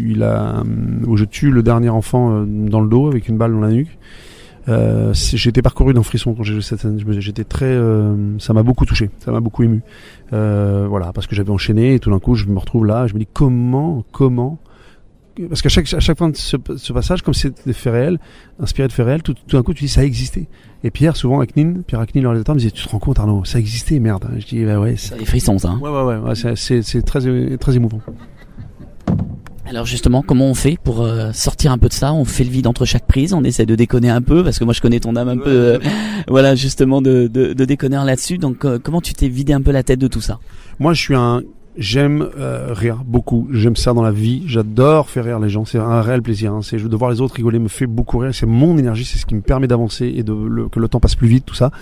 je tue le dernier enfant dans le dos avec une balle dans la nuque, j'étais parcouru d'un frisson quand j'ai vu cette scène. J'étais ça m'a beaucoup touché, ça m'a beaucoup ému, voilà, parce que j'avais enchaîné et tout d'un coup je me retrouve là, je me dis comment, parce qu'à chaque fin de ce passage, comme c'est des faits réels, inspiré de faits réels, tout d'un coup tu dis ça a existé. Et Pierre Aknin, le réalisateur, me disait tu te rends compte Arnaud, ça a existé, merde. Je dis bah ouais, ça. Des frissons, ça. Hein. Ouais, c'est très émouvant. Alors justement, comment on fait pour sortir un peu de ça? On fait le vide entre chaque prise, on essaie de déconner un peu, parce que moi je connais ton âme un peu, voilà, justement de déconneur là-dessus. Donc comment tu t'es vidé un peu la tête de tout ça? Moi j'aime rire beaucoup, j'aime ça dans la vie, j'adore faire rire les gens, c'est un réel plaisir, hein. De voir les autres rigoler me fait beaucoup rire, c'est mon énergie, c'est ce qui me permet d'avancer et que le temps passe plus vite, tout ça.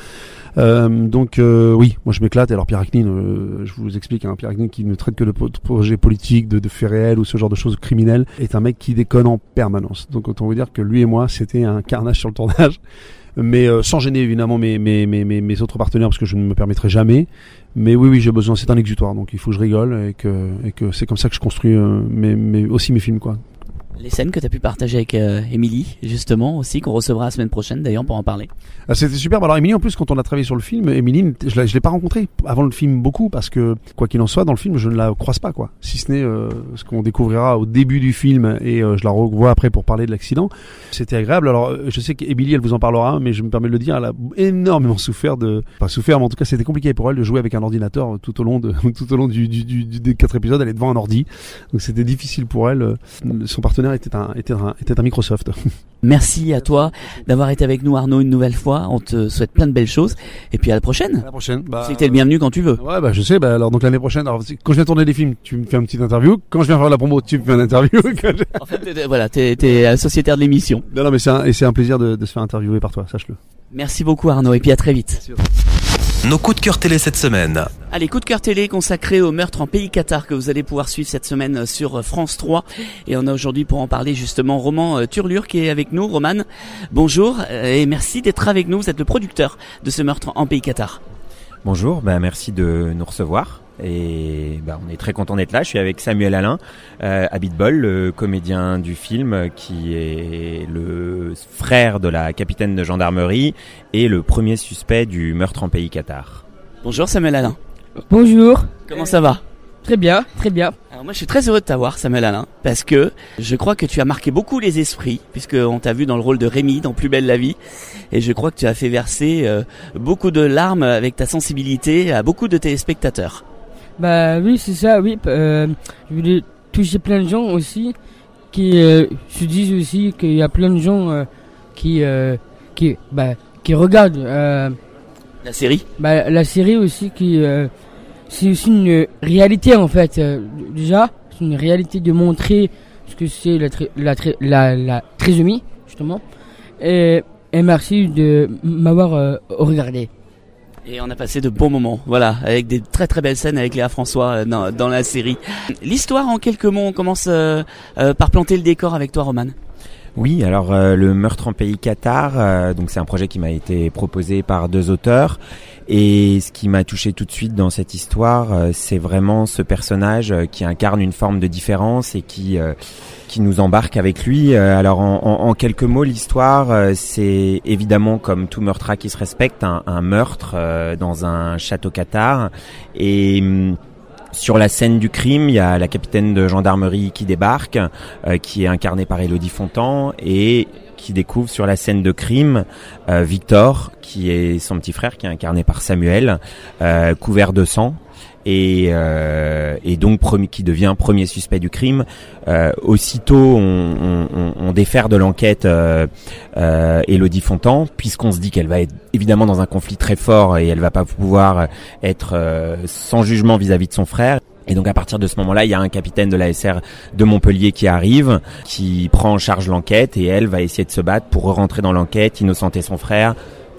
Donc oui, moi je m'éclate. Alors Pierre Aknin, je vous explique, hein, Pierre Aknin qui ne traite que de projets politiques, de faits réels ou ce genre de choses criminelles, est un mec qui déconne en permanence. Donc autant vous dire que lui et moi c'était un carnage sur le tournage. Mais sans gêner évidemment mes autres partenaires, parce que je ne me permettrai jamais. Mais oui, j'ai besoin, c'est un exutoire, donc il faut que je rigole et que c'est comme ça que je construis aussi mes films, quoi. Les scènes que tu as pu partager avec Émilie, justement, aussi, qu'on recevra la semaine prochaine, d'ailleurs, pour en parler. Ah, c'était superbe. Alors, Émilie, en plus, quand on a travaillé sur le film, Émilie, je l'ai pas rencontrée avant le film beaucoup, parce que, quoi qu'il en soit, dans le film, je ne la croise pas, quoi. Si ce n'est ce qu'on découvrira au début du film, et je la revois après pour parler de l'accident. C'était agréable. Alors, je sais qu'Émilie, elle vous en parlera, mais je me permets de le dire, elle a énormément souffert pas souffert, mais en tout cas, c'était compliqué pour elle de jouer avec un ordinateur tout au long des 4 épisodes. Elle est devant un ordi. Donc, c'était difficile pour elle. Son partenaire était un Microsoft. Merci à toi d'avoir été avec nous, Arnaud, une nouvelle fois. On te souhaite plein de belles choses. Et puis à la prochaine. À la prochaine. C'est que t'es le bienvenu quand tu veux. Ouais, je sais. Alors donc l'année prochaine, alors, quand je viens tourner des films, tu me fais une petite interview. Quand je viens faire la promo, tu me fais une interview. En fait, voilà, t'es sociétaire de l'émission. Non, mais c'est un plaisir de se faire interviewer par toi, sache-le. Merci beaucoup, Arnaud, et puis à très vite. Merci. Nos coups de cœur télé cette semaine. Allez, coup de cœur télé consacré au meurtre en pays Qatar que vous allez pouvoir suivre cette semaine sur France 3. Et on a aujourd'hui pour en parler justement Roman Turlure qui est avec nous. Roman, bonjour et merci d'être avec nous. Vous êtes le producteur de ce meurtre en pays Qatar. Bonjour, merci de nous recevoir. Et on est très content d'être là. Je suis avec Samuel Alain, Abitbol, le comédien du film, qui est le frère de la capitaine de gendarmerie et le premier suspect du meurtre en pays Qatar. Bonjour Samuel Alain. Bonjour. Comment ça va ? Très bien, très bien. Alors moi je suis très heureux de t'avoir Samuel Alain, parce que je crois que tu as marqué beaucoup les esprits, puisqu'on t'a vu dans le rôle de Rémi dans Plus belle la vie, et je crois que tu as fait verser beaucoup de larmes avec ta sensibilité à beaucoup de téléspectateurs. Oui, c'est ça, oui. Je voulais toucher plein de gens aussi qui se disent aussi qu'il y a plein de gens qui regardent la série. La série aussi qui c'est aussi une réalité en fait. Déjà, c'est une réalité de montrer ce que c'est la trisomie justement. Et merci de m'avoir regardé. Et on a passé de bons moments, voilà, avec des très très belles scènes avec Léa François dans la série. L'histoire en quelques mots, on commence par planter le décor avec toi, Roman. Oui, alors le meurtre en pays Qatar, donc c'est un projet qui m'a été proposé par 2 auteurs. Et ce qui m'a touché tout de suite dans cette histoire, c'est vraiment ce personnage qui incarne une forme de différence et qui nous embarque avec lui. Alors en quelques mots, l'histoire, c'est évidemment comme tout meurtre qui se respecte, un meurtre dans un château Qatar. Et sur la scène du crime, il y a la capitaine de gendarmerie qui débarque, qui est incarnée par Élodie Fontan, et qui découvre sur la scène de crime Victor, qui est son petit frère, qui est incarné par Samuel, couvert de sang. Et donc qui devient premier suspect du crime. Aussitôt on défère de l'enquête Élodie Fontan, puisqu'on se dit qu'elle va être évidemment dans un conflit très fort et elle va pas pouvoir être sans jugement vis-à-vis de son frère. Et donc à partir de ce moment-là, il y a un capitaine de l'ASR de Montpellier qui arrive, qui prend en charge l'enquête, et elle va essayer de se battre pour rentrer dans l'enquête, innocenter son frère,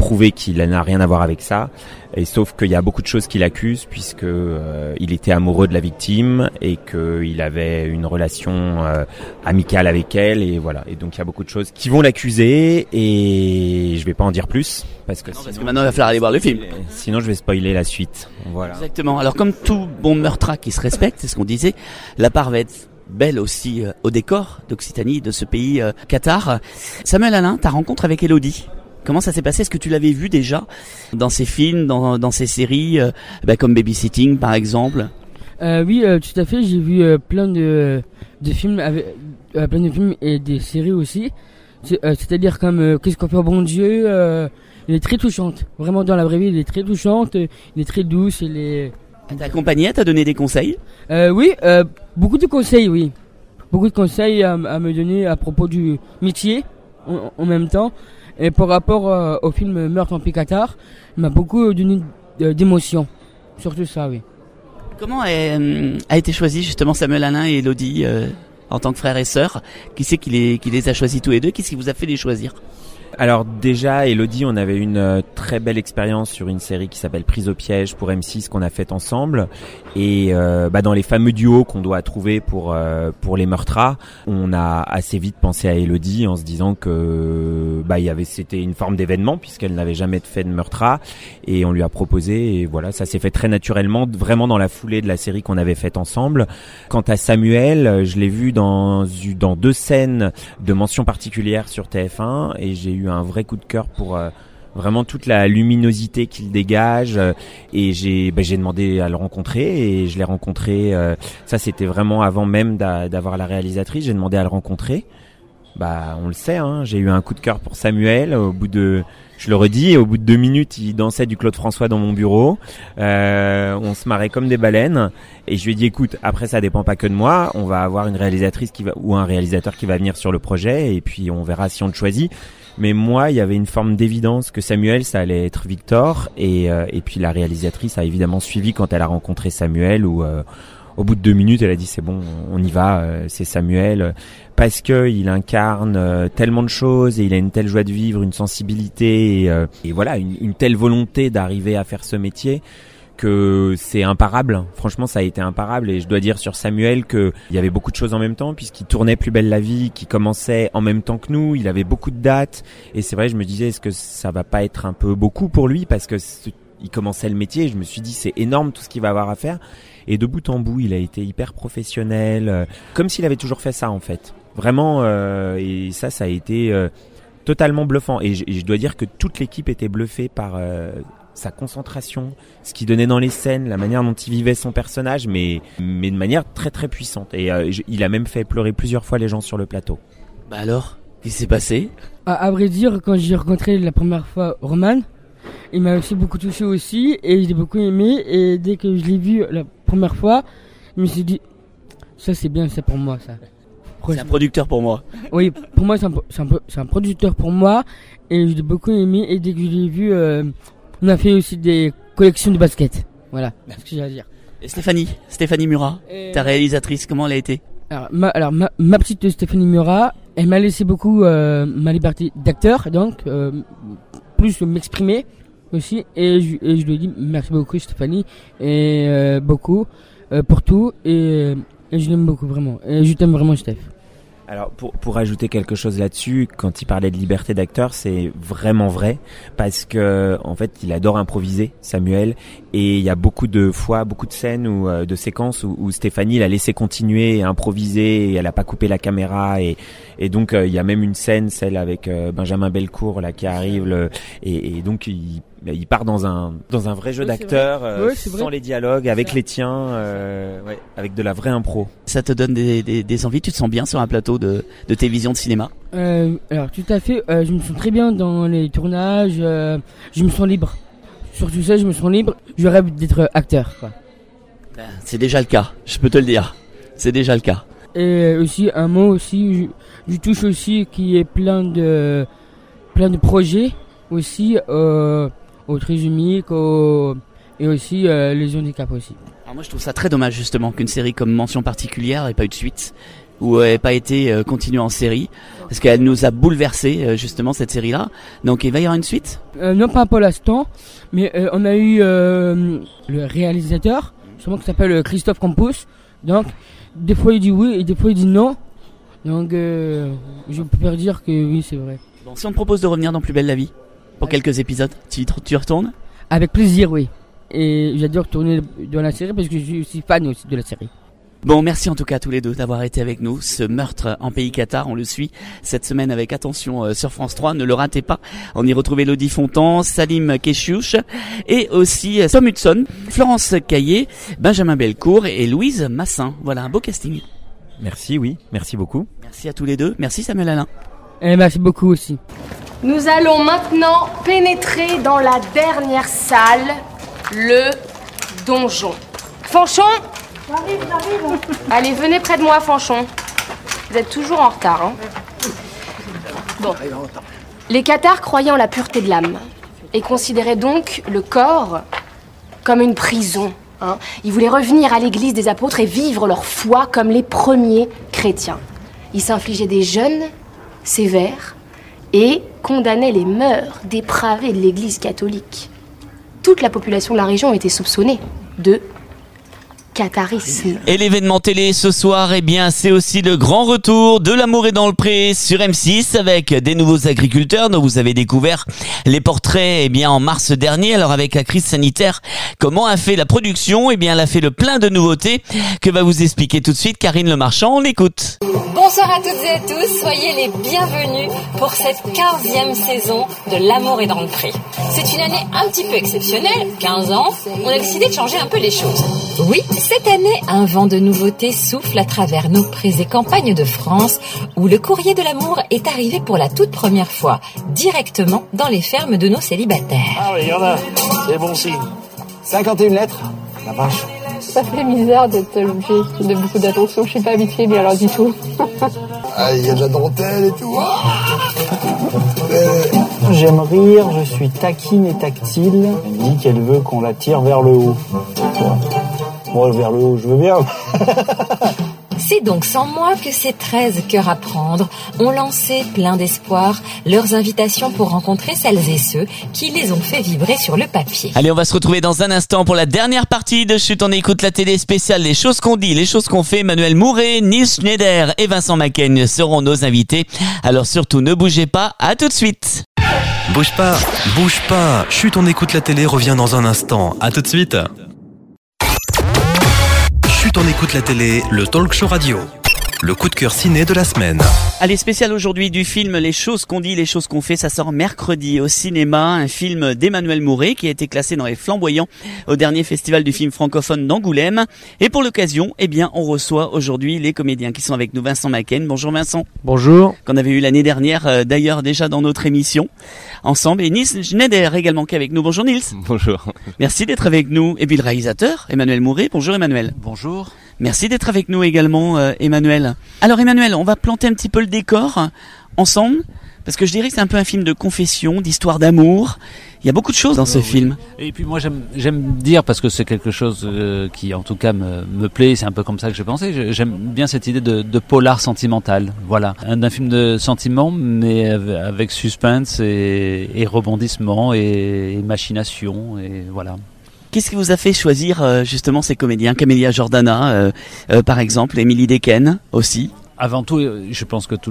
prouvé qu'il n'a rien à voir avec ça. Et sauf qu'il y a beaucoup de choses qui l'accusent puisque il était amoureux de la victime et qu'il avait une relation amicale avec elle et voilà. Et donc il y a beaucoup de choses qui vont l'accuser et je vais pas en dire plus parce que maintenant il va falloir aller voir le film. Sinon je vais spoiler la suite. Voilà. Exactement. Alors comme tout bon meurtra qui se respecte, c'est ce qu'on disait, la part va être belle aussi au décor d'Occitanie, de ce pays Qatar. Samuel Alain, ta rencontre avec Élodie, comment ça s'est passé? Est-ce que tu l'avais vu déjà dans ses films, dans ses séries, comme Babysitting par exemple? Oui, tout à fait. J'ai vu plein de films plein de films et des séries aussi. C'est-à-dire comme Qu'est-ce qu'on fait, bon Dieu. Elle est très touchante. Vraiment dans la vraie vie, elle est très touchante. Elle est très douce. Elle t'a accompagné, t'a donné des conseils? Oui, beaucoup de conseils, oui. Beaucoup de conseils à me donner à propos du métier en même temps. Et par rapport au film Meurtre en pays Qatar, il m'a beaucoup donné d'émotions. Surtout ça, oui. Comment a été choisi justement Samuel Alain et Élodie en tant que frères et sœurs? Qui c'est qui les a choisis tous les deux? Qu'est-ce qui vous a fait les choisir? Alors déjà, Élodie, on avait une très belle expérience sur une série qui s'appelle Prise au piège pour M6 qu'on a faite ensemble. Et dans les fameux duos qu'on doit trouver pour les meurtras, on a assez vite pensé à Élodie en se disant que c'était une forme d'événement puisqu'elle n'avait jamais fait de meurtras et on lui a proposé et voilà, ça s'est fait très naturellement, vraiment dans la foulée de la série qu'on avait faite ensemble. Quant à Samuel, je l'ai vu dans 2 scènes de mention particulière sur TF1 et j'ai eu un vrai coup de cœur pour vraiment toute la luminosité qu'il dégage et j'ai demandé à le rencontrer et je l'ai rencontré, ça c'était vraiment avant même d'avoir la réalisatrice, j'ai demandé à le rencontrer. On le sait, hein, j'ai eu un coup de cœur pour Samuel je le redis, au bout de 2 minutes, il dansait du Claude François dans mon bureau. On se marrait comme des baleines. Et je lui ai dit, écoute, après ça dépend pas que de moi. On va avoir une réalisatrice ou un réalisateur qui va venir sur le projet. Et puis on verra si on te choisit. Mais moi, il y avait une forme d'évidence que Samuel, ça allait être Victor. Et puis la réalisatrice a évidemment suivi quand elle a rencontré Samuel au bout de 2 minutes, elle a dit c'est bon, on y va, c'est Samuel, parce que il incarne tellement de choses et il a une telle joie de vivre, une sensibilité et voilà, une telle volonté d'arriver à faire ce métier que c'est imparable. Franchement, ça a été imparable et je dois dire sur Samuel que il y avait beaucoup de choses en même temps puisqu'il tournait Plus belle la vie, qui commençait en même temps que nous, il avait beaucoup de dates et c'est vrai, je me disais est-ce que ça va pas être un peu beaucoup pour lui parce que il commençait le métier et je me suis dit c'est énorme tout ce qu'il va avoir à faire. Et de bout en bout, il a été hyper professionnel, comme s'il avait toujours fait ça en fait. Vraiment, et ça a été totalement bluffant. Et je dois dire que toute l'équipe était bluffée par sa concentration, ce qu'il donnait dans les scènes, la manière dont il vivait son personnage, mais de manière très très puissante. Et il a même fait pleurer plusieurs fois les gens sur le plateau. Alors, qu'est-ce qui s'est passé? À vrai dire, quand j'ai rencontré la première fois Roman, il m'a aussi beaucoup touché aussi et je l'ai beaucoup aimé et dès que je l'ai vu la première fois, je me suis dit ça c'est bien, c'est pour moi ça. C'est un producteur pour moi. Oui, pour moi c'est un producteur pour moi et je l'ai beaucoup aimé et dès que je l'ai vu, on a fait aussi des collections de basket. Voilà, c'est ce que j'ai à dire. Et Stéphanie Murat, ta réalisatrice, comment elle a été? Alors ma petite Stéphanie Murat, elle m'a laissé beaucoup ma liberté d'acteur, donc plus m'exprimer aussi et je lui ai dit merci beaucoup Stéphanie et beaucoup pour tout et je l'aime beaucoup vraiment et je t'aime vraiment Steph. Alors pour ajouter quelque chose là-dessus, quand il parlait de liberté d'acteur, c'est vraiment vrai parce que en fait il adore improviser Samuel et il y a beaucoup de scènes ou de séquences où Stéphanie l'a laissé continuer à improviser et elle a pas coupé la caméra et donc il y a même une scène, celle avec Benjamin Bellecourt là qui arrive et donc il part dans un vrai jeu d'acteur sans les dialogues, avec les tiens, avec de la vraie impro. Ça te donne des envies, tu te sens bien sur un plateau de télévision, de cinéma? Alors tout à fait, je me sens très bien dans les tournages, je me sens libre. Surtout ça, je me sens libre, je rêve d'être acteur, quoi. C'est déjà le cas, je peux te le dire, c'est déjà le cas. Et aussi un mot aussi, je touche aussi qui est plein de projets aussi, au trisomique et aussi les handicaps aussi. Alors moi je trouve ça très dommage justement qu'une série comme Mention particulière ait pas eu de suite. ou n'ait pas été continuée en série, parce qu'elle nous a bouleversé justement cette série-là. Donc il va y avoir une suite? Non, pas pour l'instant, mais on a eu le réalisateur, justement, qui s'appelle Christophe Campos. Donc des fois il dit oui et des fois il dit non. Donc je peux dire que oui, c'est vrai. Bon, si on te propose de revenir dans Plus belle la vie pour quelques épisodes, tu y retournes? Avec plaisir, oui. Et j'adore tourner dans la série parce que je suis aussi fan aussi de la série. Bon, merci en tout cas à tous les deux d'avoir été avec nous. Ce meurtre en pays Qatar, on le suit cette semaine avec attention sur France 3. Ne le ratez pas. On y retrouve Elodie Fontan, Salim Keshiouch et aussi Tom Hudson, Florence Caillé, Benjamin Belcourt et Louise Massin. Voilà un beau casting. Merci, oui. Merci beaucoup. Merci à tous les deux. Merci Samuel Alain. Et merci beaucoup aussi. Nous allons maintenant pénétrer dans la dernière salle, le donjon. Fanchon ? J'arrive. Allez, venez près de moi, Fanchon. Vous êtes toujours en retard, hein ? Bon. Les cathares croyaient en la pureté de l'âme et considéraient donc le corps comme une prison. Hein. Ils voulaient revenir à l'église des apôtres et vivre leur foi comme les premiers chrétiens. Ils s'infligeaient des jeûnes sévères et condamnaient les mœurs dépravées de l'église catholique. Toute la population de la région était soupçonnée de catharisme. Et l'événement télé ce soir, eh bien, c'est aussi le grand retour de L'amour est dans le pré sur M6 avec des nouveaux agriculteurs dont vous avez découvert les portraits, eh bien, en mars dernier. Alors, avec la crise sanitaire, comment a fait la production? Eh bien, elle a fait le plein de nouveautés que va vous expliquer tout de suite Karine Le Marchand. On l'écoute. Bonsoir à toutes et à tous, soyez les bienvenus pour cette 15e saison de L'amour est dans le pré. C'est une année un petit peu exceptionnelle, 15 ans, on a décidé de changer un peu les choses. Oui, cette année, un vent de nouveautés souffle à travers nos prés et campagnes de France, où le courrier de l'amour est arrivé pour la toute première fois, directement dans les fermes de nos célibataires. Ah oui, il y en a, c'est bon signe. 51 lettres, la vache. Ça fait bizarre d'être l'objet de beaucoup d'attention. Je suis pas habituée, mais alors du tout. Ah, il y a de la dentelle et tout. J'aime rire, je suis taquine et tactile. Elle dit qu'elle veut qu'on la tire vers le haut. Moi, vers le haut, je veux bien. C'est donc sans moi que ces 13 cœurs à prendre ont lancé, plein d'espoir, leurs invitations pour rencontrer celles et ceux qui les ont fait vibrer sur le papier. Allez, on va se retrouver dans un instant pour la dernière partie de Chut, on écoute la télé spéciale Les choses qu'on dit, les choses qu'on fait. Emmanuel Mouret, Nils Schneider et Vincent Macaigne seront nos invités. Alors surtout, ne bougez pas, à tout de suite. Bouge pas, bouge pas. Chut, on écoute la télé revient dans un instant. À tout de suite. Chut, on écoute la télé, le talk show radio. Le coup de cœur ciné de la semaine. Allez, spécial aujourd'hui du film Les choses qu'on dit, les choses qu'on fait. Ça sort mercredi au cinéma. Un film d'Emmanuel Mouret qui a été classé dans les Flamboyants au dernier festival du film francophone d'Angoulême. Et pour l'occasion, eh bien, on reçoit aujourd'hui les comédiens qui sont avec nous. Vincent Macaigne. Bonjour Vincent. Bonjour. Qu'on avait eu l'année dernière, d'ailleurs déjà dans notre émission ensemble. Et Nils Schneider également qui est avec nous. Bonjour Nils. Bonjour. Merci d'être avec nous. Et puis le réalisateur, Emmanuel Mouret. Bonjour Emmanuel. Bonjour. Merci d'être avec nous également, Emmanuel. Alors Emmanuel, on va planter un petit peu le décor ensemble, parce que je dirais que c'est un peu un film de confession, d'histoire d'amour. Il y a beaucoup de choses dans ce film. Et puis moi j'aime dire, parce que c'est quelque chose qui en tout cas me plaît, c'est un peu comme ça que j'ai pensé, j'aime bien cette idée de polar sentimental. Voilà, d'un film de sentiment, mais avec suspense et rebondissement et machination, et voilà. Qu'est-ce qui vous a fait choisir justement ces comédiens? Camélia Jordana, par exemple, Émilie Dequesne aussi. Avant tout, je pense que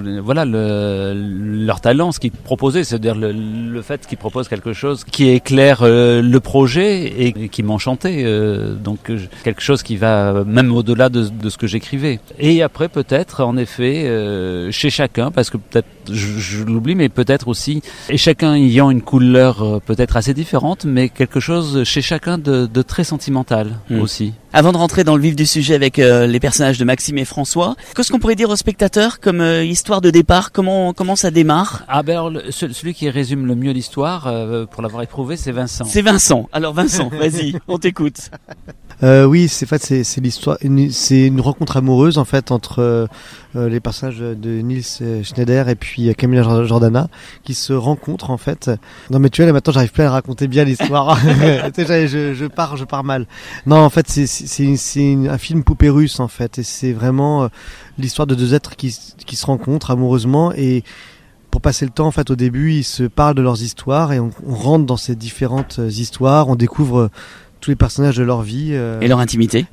leur talent, ce qu'ils proposaient, c'est-à-dire le fait qu'ils proposent quelque chose qui éclaire le projet et qui m'enchantait. Donc quelque chose qui va même au-delà de ce que j'écrivais. Et après, peut-être, en effet, chez chacun, parce que peut-être je l'oublie, mais peut-être aussi, et chacun ayant une couleur peut-être assez différente, mais quelque chose chez chacun de très sentimental aussi. Avant de rentrer dans le vif du sujet avec les personnages de Maxime et François, qu'est-ce qu'on pourrait dire aux spectateurs comme histoire de départ? Comment ça démarre? Ah ben alors, celui qui résume le mieux l'histoire, pour l'avoir éprouvé, c'est Vincent. C'est Vincent. Alors Vincent, vas-y, on t'écoute. Oui, c'est l'histoire, c'est une rencontre amoureuse en fait entre les personnages de Nils Schneider et puis Camélia Jordana qui se rencontrent en fait. Non mais tu vois là maintenant j'arrive plus à raconter bien l'histoire. Je pars mal. Non en fait c'est un film poupée russe en fait, et c'est vraiment l'histoire de deux êtres qui se rencontrent amoureusement, et pour passer le temps en fait au début ils se parlent de leurs histoires et on rentre dans ces différentes histoires, on découvre tous les personnages de leur vie et leur intimité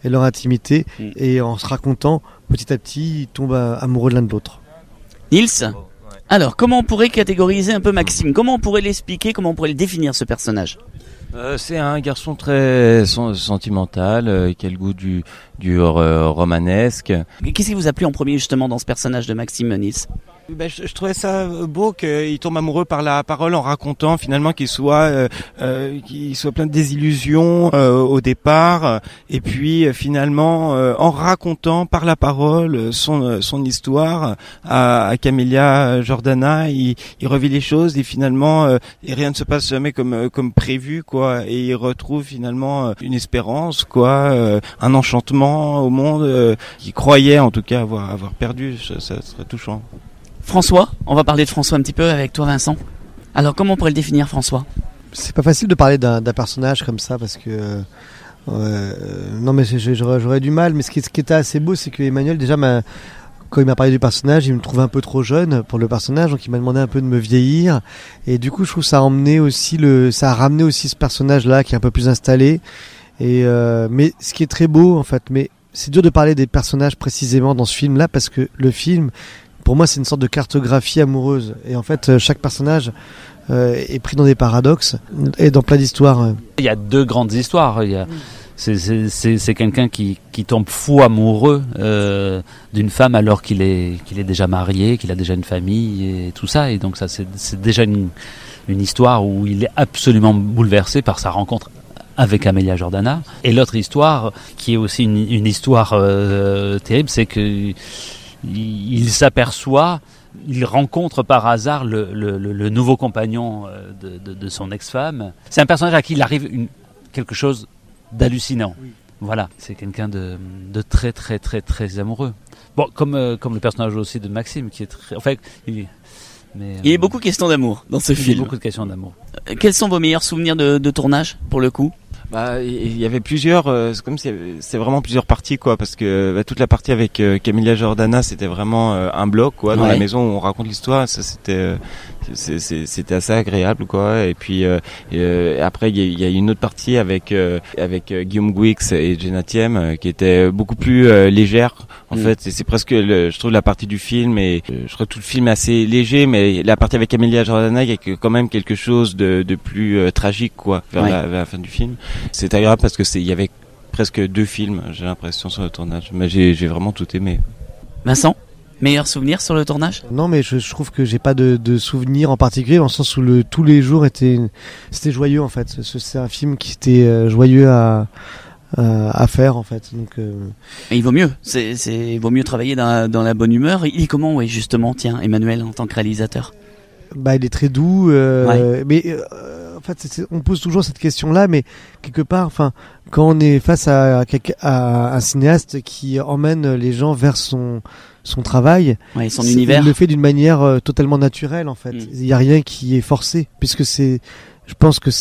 et en se racontant petit à petit ils tombent amoureux de l'un de l'autre. Nils, alors comment on pourrait catégoriser un peu Maxime, comment on pourrait l'expliquer, comment on pourrait le définir ce personnage? C'est un garçon très sentimental, qui a le goût du romanesque. Qu'est-ce qui vous a plu en premier justement dans ce personnage de Maxime, Nils? Je trouvais ça beau qu'il tombe amoureux par la parole en racontant finalement qu'il soit plein de désillusions au départ, et puis finalement en racontant par la parole son histoire à Camélia Jordana, il revit les choses et finalement et rien ne se passe jamais comme prévu quoi, et il retrouve finalement une espérance quoi, un enchantement au monde qu'il croyait en tout cas avoir perdu. Ça serait touchant. François, on va parler de François un petit peu avec toi Vincent. Alors comment on pourrait le définir François? C'est pas facile de parler d'un personnage comme ça parce que non mais j'aurais du mal, mais ce qui était assez beau c'est que Emmanuel déjà quand il m'a parlé du personnage, il me trouvait un peu trop jeune pour le personnage, donc il m'a demandé un peu de me vieillir, et du coup je trouve que ça a ramené aussi ce personnage là qui est un peu plus installé, et mais ce qui est très beau en fait, mais c'est dur de parler des personnages précisément dans ce film là parce que le film pour moi, c'est une sorte de cartographie amoureuse. Et en fait, chaque personnage est pris dans des paradoxes et dans plein d'histoires. Il y a deux grandes histoires. C'est quelqu'un qui tombe fou amoureux d'une femme alors qu'il est déjà marié, qu'il a déjà une famille et tout ça. Et donc ça, c'est déjà une histoire où il est absolument bouleversé par sa rencontre avec Amelia Jordana. Et l'autre histoire, qui est aussi une histoire terrible, c'est que il s'aperçoit, il rencontre par hasard le nouveau compagnon de son ex-femme. C'est un personnage à qui il arrive quelque chose d'hallucinant. Oui. Voilà, c'est quelqu'un de très très très très amoureux. Bon, comme le personnage aussi de Maxime, qui est très... En fait, il y a beaucoup de questions d'amour dans ce film. Il y a beaucoup de questions d'amour. Quels sont vos meilleurs souvenirs de tournage, pour le coup? Il y avait plusieurs, c'est comme si c'est vraiment plusieurs parties quoi, parce que toute la partie avec Camélia Jordana c'était vraiment un bloc quoi, dans la maison où on raconte l'histoire, ça c'était assez agréable quoi, et puis après il y a une autre partie avec Guillaume Gouix et Jenna Thiem qui était beaucoup plus légère en fait, et c'est presque je trouve la partie du film, et je trouve tout le film assez léger, mais la partie avec Camélia Jordana il y a quand même quelque chose de plus tragique quoi vers la fin du film. C'est agréable parce que il y avait presque 2 films, j'ai l'impression, sur le tournage. Mais j'ai vraiment tout aimé. Vincent, meilleur souvenir sur le tournage? Non, mais je trouve que j'ai pas de souvenir en particulier, dans le sens où tous les jours c'était joyeux en fait. C'est un film qui était joyeux à faire en fait. Donc et il vaut mieux. Il vaut mieux travailler dans la bonne humeur. Il est comment, justement, tiens, Emmanuel, en tant que réalisateur? Il est très doux, mais en fait, on pose toujours cette question-là, mais quelque part, quand on est face à un cinéaste qui emmène les gens vers son travail, son univers, il le fait d'une manière totalement naturelle, en fait. Il n'y a rien qui est forcé, puisque je pense que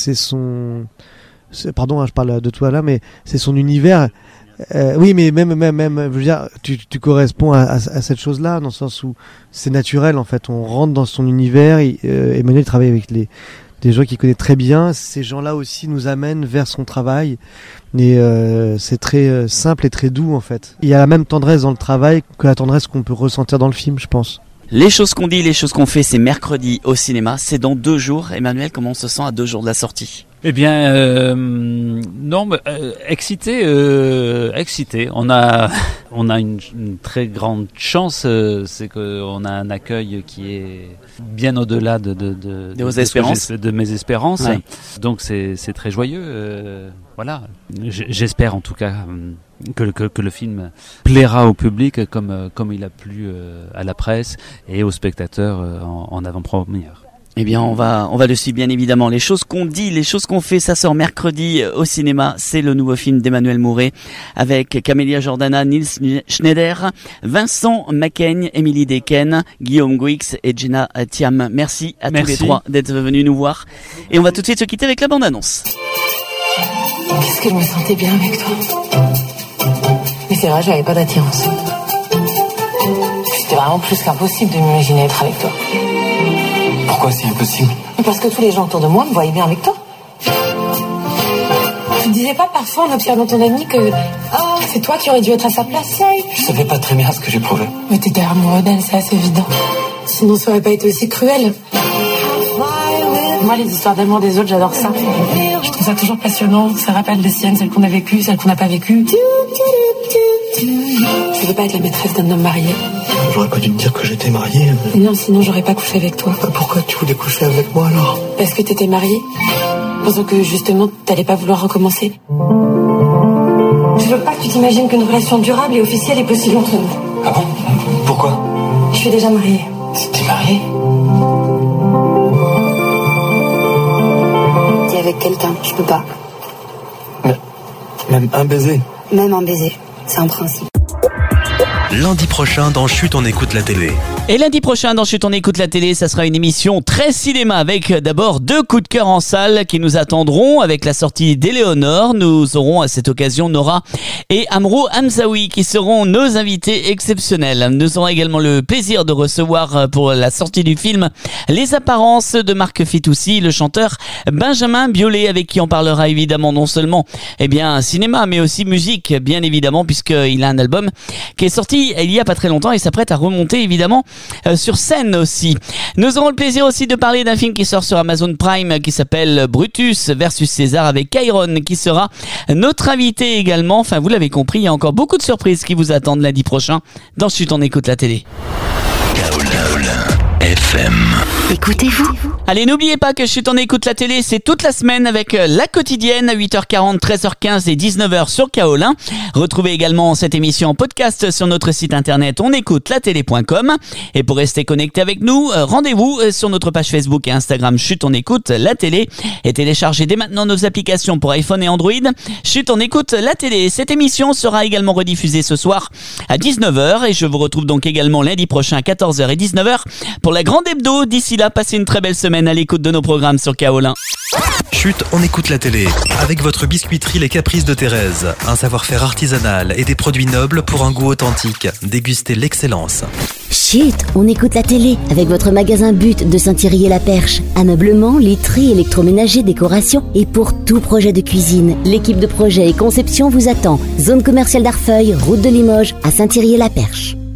pardon, je parle de toi là, mais c'est son univers. Oui, mais même, je veux dire, tu corresponds à cette chose-là, dans le sens où c'est naturel, en fait. On rentre dans son univers. Emmanuel travaille avec des gens qu'il connaît très bien. Ces gens-là aussi nous amènent vers son travail. Et c'est très simple et très doux, en fait. Il y a la même tendresse dans le travail que la tendresse qu'on peut ressentir dans le film, je pense. Les choses qu'on dit, les choses qu'on fait, c'est mercredi au cinéma. C'est dans 2 jours. Emmanuel, comment on se sent à 2 jours de la sortie? Eh bien, excité. On a une très grande chance, c'est qu'on a un accueil qui est bien au-delà de mes espérances. Ouais. Donc c'est très joyeux. Voilà. J'espère en tout cas que le film plaira au public comme il a plu à la presse et aux spectateurs en avant-première. Eh bien, on va le suivre bien évidemment. Les choses qu'on dit, les choses qu'on fait, ça sort mercredi au cinéma. C'est le nouveau film d'Emmanuel Mouret avec Camélia Jordana, Nils Schneider, Vincent Macaigne, Émilie Dequesne, Guillaume Gouix et Jenna Thiem. Merci à tous les 3 d'être venus nous voir. Et on va tout de suite se quitter avec la bande-annonce. Qu'est-ce que je me sentais bien avec toi. Mais c'est vrai, j'avais pas d'attirance. C'était vraiment plus qu'impossible de m'imaginer être avec toi. Pourquoi c'est impossible? Parce que tous les gens autour de moi me voyaient bien avec toi. Tu disais pas parfois en observant ton ami que c'est toi qui aurais dû être à sa place? Je savais pas très bien ce que j'éprouvais. Mais t'étais amoureux d'elle, c'est assez évident. Sinon ça aurait pas été aussi cruel. Moi, les histoires d'amour des autres, j'adore ça. Je trouve ça toujours passionnant. Ça rappelle les siennes, celles qu'on a vécues, celles qu'on n'a pas vécues. Je veux pas être la maîtresse d'un homme marié. J'aurais pas dû te dire que j'étais mariée. Mais non, sinon j'aurais pas couché avec toi. Pourquoi tu voulais coucher avec moi alors? Parce que t'étais mariée. Pensant que justement, t'allais pas vouloir recommencer. Je veux pas que tu t'imagines qu'une relation durable et officielle est possible entre nous. Ah bon? Pourquoi? Je suis déjà mariée. T'es mariée? T'es avec quelqu'un, je peux pas. Même un baiser? Même un baiser, c'est un principe. Lundi prochain dans Chut, on écoute la télé. Et lundi prochain dans Chut, on écoute la télé, ça sera une émission très cinéma avec d'abord 2 coups de cœur en salle qui nous attendront avec la sortie d'Éléonore. Nous aurons à cette occasion Nora et Amrou Hamzaoui qui seront nos invités exceptionnels. Nous aurons également le plaisir de recevoir pour la sortie du film Les Apparences de Marc Fitoussi, le chanteur Benjamin Biolay avec qui on parlera évidemment non seulement cinéma mais aussi musique bien évidemment puisqu'il a un album qui est sorti il y a pas très longtemps et s'apprête à remonter évidemment sur scène aussi. Nous aurons le plaisir aussi de parler d'un film qui sort sur Amazon Prime qui s'appelle Brutus versus César avec Kyron qui sera notre invité également. Enfin, vous l'avez compris, il y a encore beaucoup de surprises qui vous attendent lundi prochain dans Chut, on écoute la télé. FM. Écoutez-vous. Allez, n'oubliez pas que Chut, on écoute la télé, c'est toute la semaine avec la quotidienne à 8h40, 13h15 et 19h sur Kaolin. Retrouvez également cette émission en podcast sur notre site internet onécoutelatélé.com. Et pour rester connecté avec nous, rendez-vous sur notre page Facebook et Instagram Chut, on écoute la télé. Et téléchargez dès maintenant nos applications pour iPhone et Android. Chut, on écoute la télé. Cette émission sera également rediffusée ce soir à 19h. Et je vous retrouve donc également lundi prochain à 14h et 19h pour la grande hebdo. D'ici là, passez une très belle semaine à l'écoute de nos programmes sur Kaolin. Chut, on écoute la télé. Avec votre biscuiterie Les Caprices de Thérèse. Un savoir-faire artisanal et des produits nobles pour un goût authentique. Dégustez l'excellence. Chut, on écoute la télé. Avec votre magasin But de Saint-Thierry-la-Perche. Ameublement, literie, électroménager, décoration. Et pour tout projet de cuisine, l'équipe de projet et conception vous attend. Zone commerciale d'Arfeuil, route de Limoges, à Saint-Thierry-la-Perche.